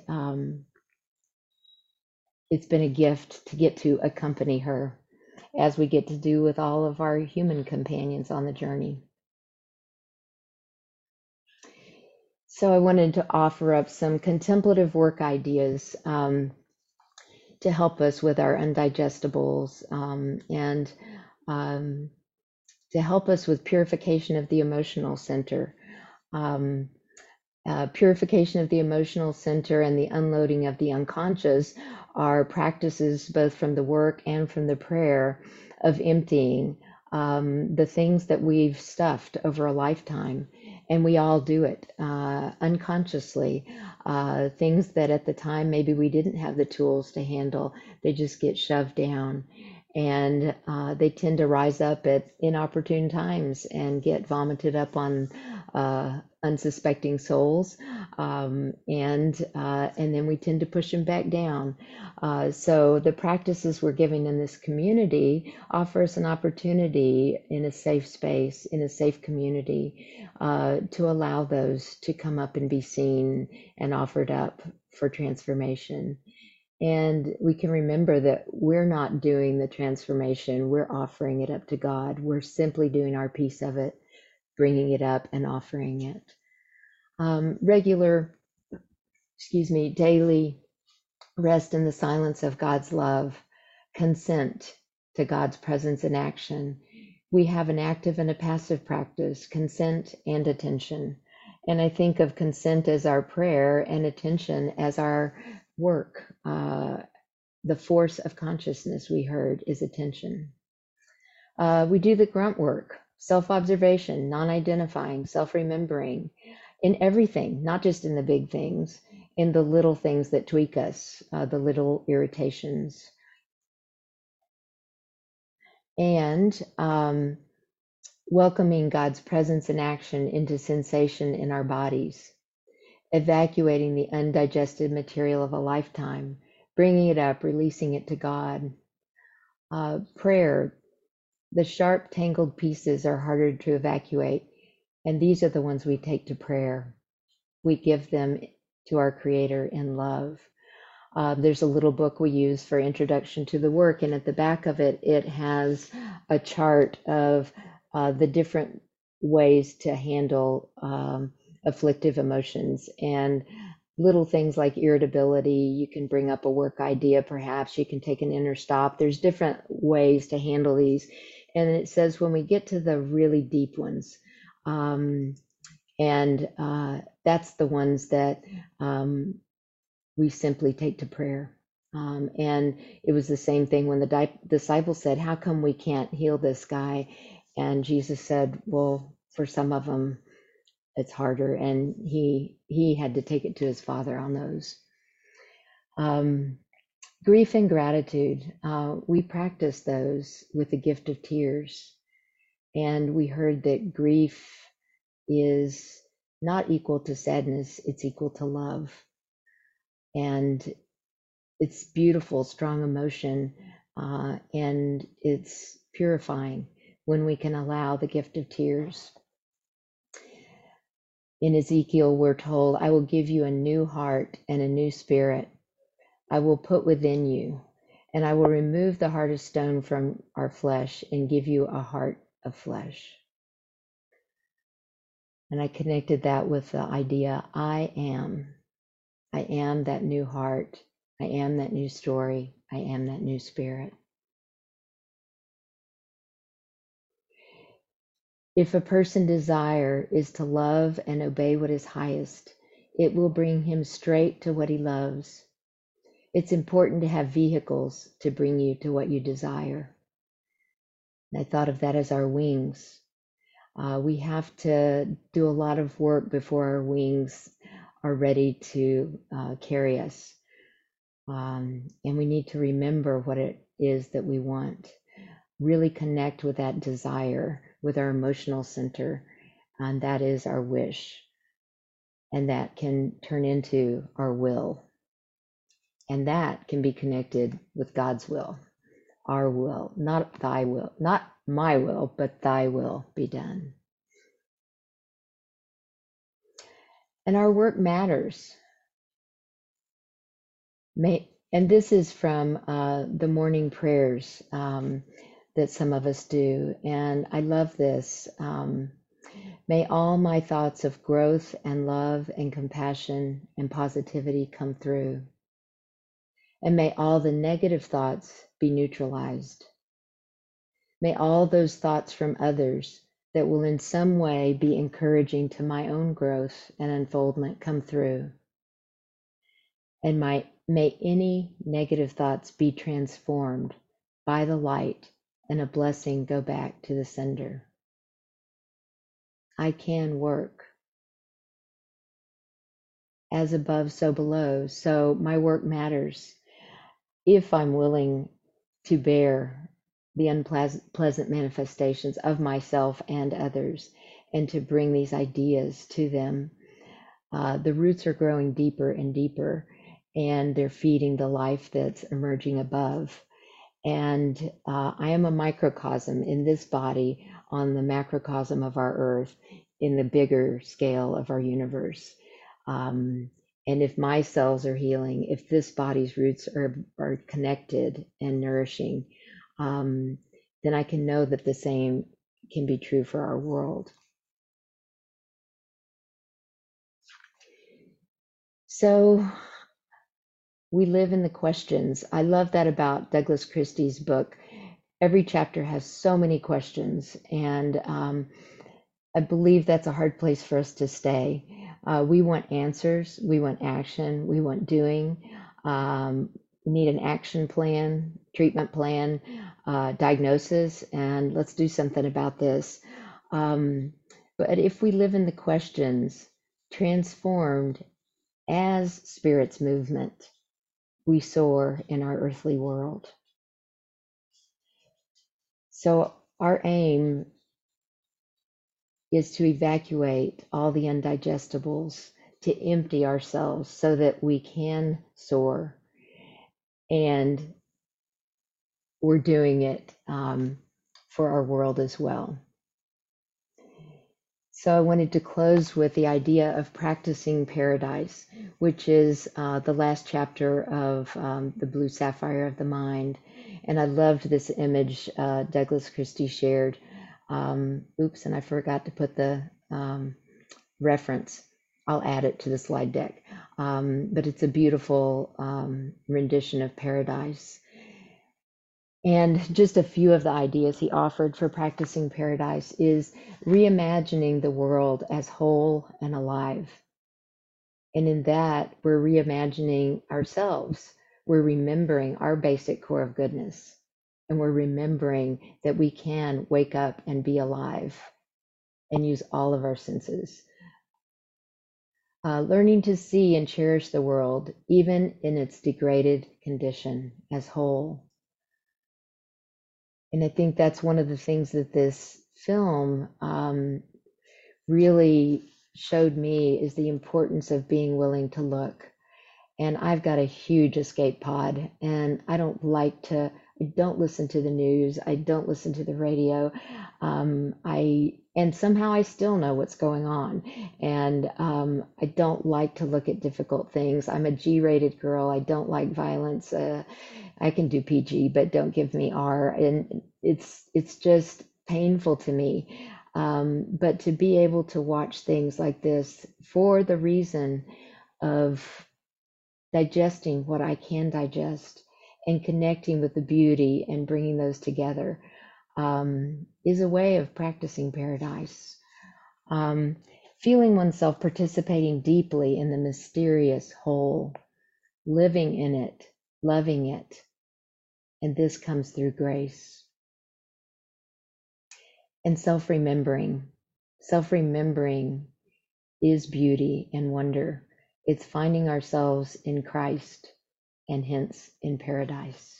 Speaker 7: it's been a gift to get to accompany her, as we get to do with all of our human companions on the journey. So I wanted to offer up some contemplative work ideas to help us with our undigestibles and to help us with purification of the emotional center. Purification of the emotional center and the unloading of the unconscious are practices both from the work and from the prayer of emptying the things that we've stuffed over a lifetime. And we all do it unconsciously. Things that at the time maybe we didn't have the tools to handle, they just get shoved down. And they tend to rise up at inopportune times and get vomited up on unsuspecting souls, and then we tend to push them back down. So the practices we're giving in this community offer us an opportunity in a safe space, in a safe community, to allow those to come up and be seen and offered up for transformation. And we can remember that we're not doing the transformation, we're offering it up to God. We're simply doing our piece of it, bringing it up and offering it. Daily rest in the silence of God's love, consent to God's presence in action. We have an active and a passive practice, consent and attention. And I think of consent as our prayer and attention as our work. The force of consciousness we heard is attention. We do the grunt work, self-observation, non-identifying, self-remembering in everything, not just in the big things, in the little things that tweak us, the little irritations. And welcoming God's presence and action into sensation in our bodies, evacuating the undigested material of a lifetime, bringing it up, releasing it to God. Prayer, the sharp, tangled pieces are harder to evacuate, and these are the ones we take to prayer. We give them to our Creator in love. There's a little book we use for introduction to the work, and at the back of it, it has a chart of the different ways to handle afflictive emotions, and little things like irritability. You can bring up a work idea, perhaps you can take an inner stop. There's different ways to handle these, and it says when we get to the really deep ones, that's the ones that we simply take to prayer. And it was the same thing when the disciples said, how come we can't heal this guy? And Jesus said, well, for some of them it's harder, and he had to take it to his Father on those. Grief and gratitude, we practice those with the gift of tears. And we heard that grief is not equal to sadness, it's equal to love. And it's beautiful, strong emotion, and it's purifying when we can allow the gift of tears. In Ezekiel, we're told, I will give you a new heart and a new spirit. I will put within you, and I will remove the heart of stone from our flesh and give you a heart of flesh. And I connected that with the idea, I am that new heart. I am that new story. I am that new spirit. If a person's desire is to love and obey what is highest, it will bring him straight to what he loves. It's important to have vehicles to bring you to what you desire. And I thought of that as our wings. We have to do a lot of work before our wings are ready to carry us. And we need to remember what it is that we want. Really connect with that desire, with our emotional center, and that is our wish. And that can turn into our will. And that can be connected with God's will, our will, not thy will, not my will, but thy will be done. And our work matters. And this is from the morning prayers that some of us do. And I love this. May all my thoughts of growth and love and compassion and positivity come through. And may all the negative thoughts be neutralized. May all those thoughts from others that will in some way be encouraging to my own growth and unfoldment come through. And may any negative thoughts be transformed by the light and a blessing go back to the sender. I can work. As above, so below. So my work matters. If I'm willing to bear the unpleasant manifestations of myself and others, and to bring these ideas to them, the roots are growing deeper and deeper, and they're feeding the life that's emerging above. And I am a microcosm in this body on the macrocosm of our earth, in the bigger scale of our universe. And if my cells are healing, if this body's roots are connected and nourishing, then I can know that the same can be true for our world. So we live in the questions. I love that about Douglas Christie's book. Every chapter has so many questions, and I believe that's a hard place for us to stay. We want answers, we want action, we want doing. We need an action plan, treatment plan, diagnosis, and let's do something about this. But if we live in the questions, transformed as spirit's movement, we soar in our earthly world. So our aim is to evacuate all the undigestibles, to empty ourselves so that we can soar. And we're doing it for our world as well. So I wanted to close with the idea of practicing paradise, which is the last chapter of the Blue Sapphire of the Mind. And I loved this image Douglas Christie shared. Oops, and I forgot to put the reference. I'll add it to the slide deck. But it's a beautiful rendition of paradise. And just a few of the ideas he offered for practicing paradise is reimagining the world as whole and alive. And in that, we're reimagining ourselves. We're remembering our basic core of goodness. And we're remembering that we can wake up and be alive and use all of our senses. Learning to see and cherish the world, even in its degraded condition, as whole. And I think that's one of the things that this film really showed me is the importance of being willing to look. And I've got a huge escape pod, and I don't listen to the news. I don't listen to the radio. I And somehow I still know what's going on. And I don't like to look at difficult things. I'm a G-rated girl. I don't like violence. I can do PG, but don't give me R. And it's just painful to me. But to be able to watch things like this for the reason of digesting what I can digest and connecting with the beauty and bringing those together is a way of practicing paradise. Feeling oneself participating deeply in the mysterious whole, living in it, loving it, and this comes through grace. And self-remembering. Self-remembering is beauty and wonder. It's finding ourselves in Christ and hence in paradise.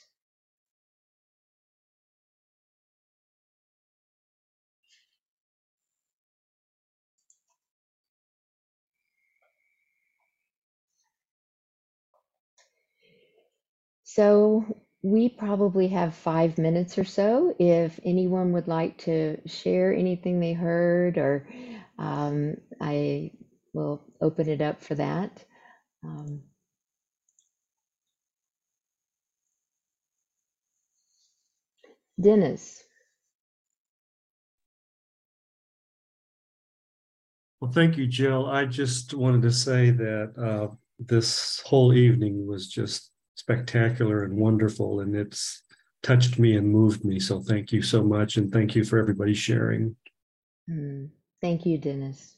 Speaker 7: So we probably have 5 minutes or so. If anyone would like to share anything they heard, or I will open it up for that. Dennis.
Speaker 12: Well, thank you, Jill. I just wanted to say that this whole evening was just spectacular and wonderful, and it's touched me and moved me. So thank you so much, and thank you for everybody sharing.
Speaker 7: Thank you, Dennis.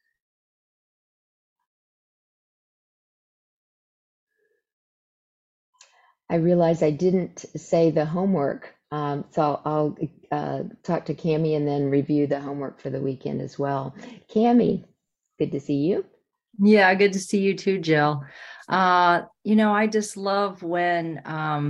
Speaker 7: I realize I didn't say the homework, so I'll talk to Cammie and then review the homework for the weekend as well. Cammie, good to see you.
Speaker 13: Yeah, good to see you too, Jill. I just love when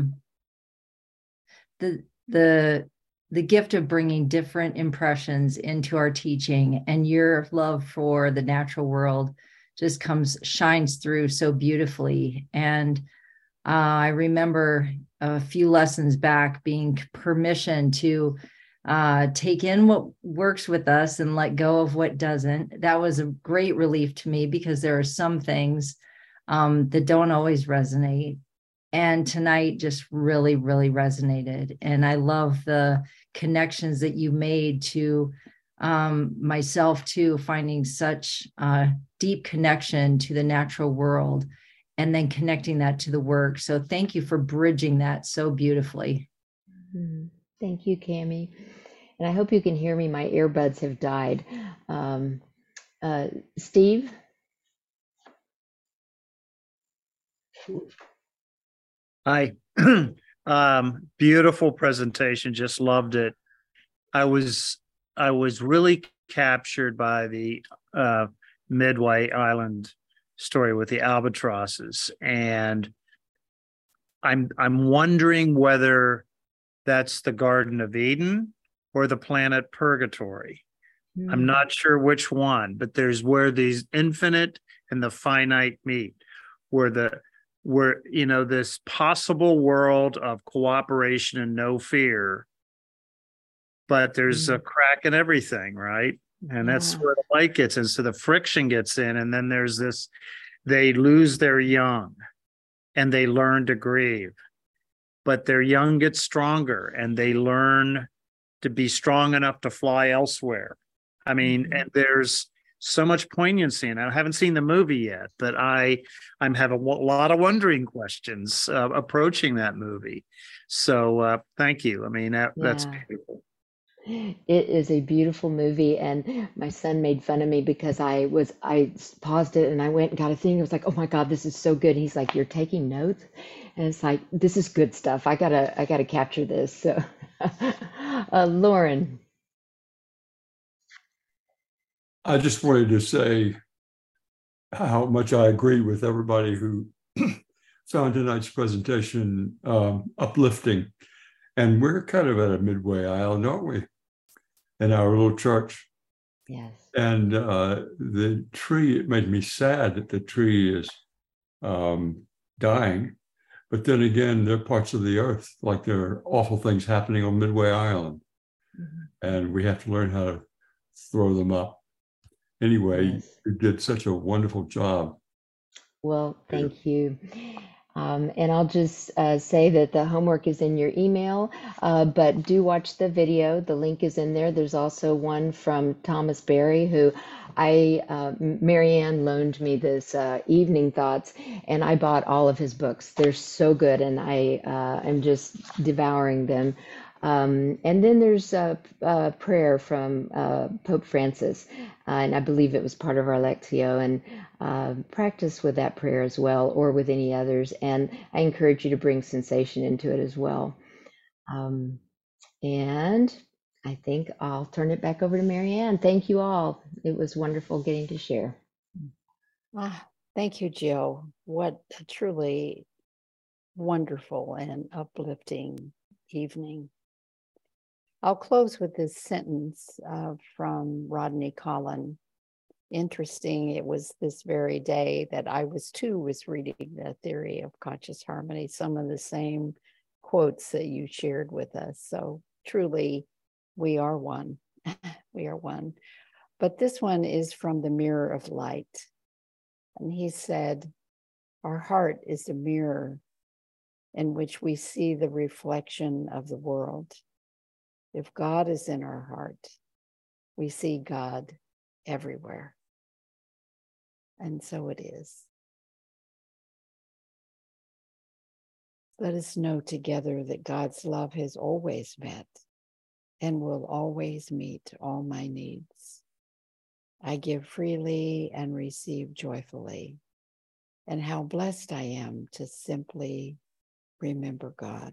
Speaker 13: the gift of bringing different impressions into our teaching, and your love for the natural world just shines through so beautifully. And I remember a few lessons back being permission to take in what works with us and let go of what doesn't. That was a great relief to me, because there are some things that don't always resonate. And tonight just really, really resonated. And I love the connections that you made to myself too, finding such deep connection to the natural world, and then connecting that to the work. So thank you for bridging that so beautifully.
Speaker 7: Thank you, Cammie. And I hope you can hear me. My earbuds have died. Steve?
Speaker 4: Hi. Beautiful presentation. Just loved it. I was really captured by the Midway Island story with the albatrosses, and I'm wondering whether that's the Garden of Eden or the planet Purgatory. I'm not sure which one, but there's where these infinite and the finite meet, where this possible world of cooperation and no fear, but there's a crack in everything, right? And that's where the light gets in. So the friction gets in, and then there's this, they lose their young and they learn to grieve, but their young get stronger and they learn to be strong enough to fly elsewhere. I mean, and there's so much poignancy, and I haven't seen the movie yet, but I'm having a lot of wondering questions approaching that movie. So thank you. I mean, that's beautiful.
Speaker 7: It is a beautiful movie, and my son made fun of me because I paused it and I went and got a thing. I was like, oh my God, this is so good. He's like, you're taking notes? And it's like, this is good stuff. I gotta capture this. So Lauren.
Speaker 14: I just wanted to say how much I agree with everybody who found tonight's presentation uplifting. And we're kind of at a midway island, aren't we? In our little church.
Speaker 7: Yes.
Speaker 14: And the tree, it made me sad that the tree is dying. But then again, there are parts of the earth, like there are awful things happening on Midway Island. And we have to learn how to throw them up. Anyway,
Speaker 7: Yes.
Speaker 14: you did such a wonderful job.
Speaker 7: Well, thank you. And I'll just say that the homework is in your email, but do watch the video. The link is in there. There's also one from Thomas Berry, who Marianne loaned me this Evening Thoughts, and I bought all of his books. They're so good, and I am just devouring them. And then there's a prayer from Pope Francis, and I believe it was part of our Lectio, and practice with that prayer as well, or with any others. And I encourage you to bring sensation into it as well. And I think I'll turn it back over to Marianne. Thank you all. It was wonderful getting to share.
Speaker 1: Thank you, Jill. What a truly wonderful and uplifting evening. I'll close with this sentence from Rodney Collin. Interesting, it was this very day that I was reading the Theory of Conscious Harmony, some of the same quotes that you shared with us. So truly, we are one. We are one. But this one is from the Mirror of Light. And he said, our heart is a mirror in which we see the reflection of the world. If God is in our heart, we see God everywhere. And so it is. Let us know together that God's love has always met and will always meet all my needs. I give freely and receive joyfully. And how blessed I am to simply remember God.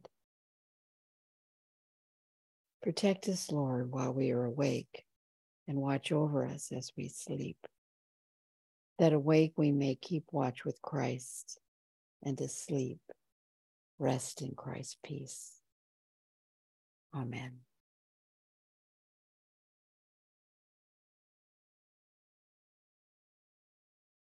Speaker 1: Protect us, Lord, while we are awake, and watch over us as we sleep. That awake we may keep watch with Christ, and asleep, rest in Christ's peace. Amen.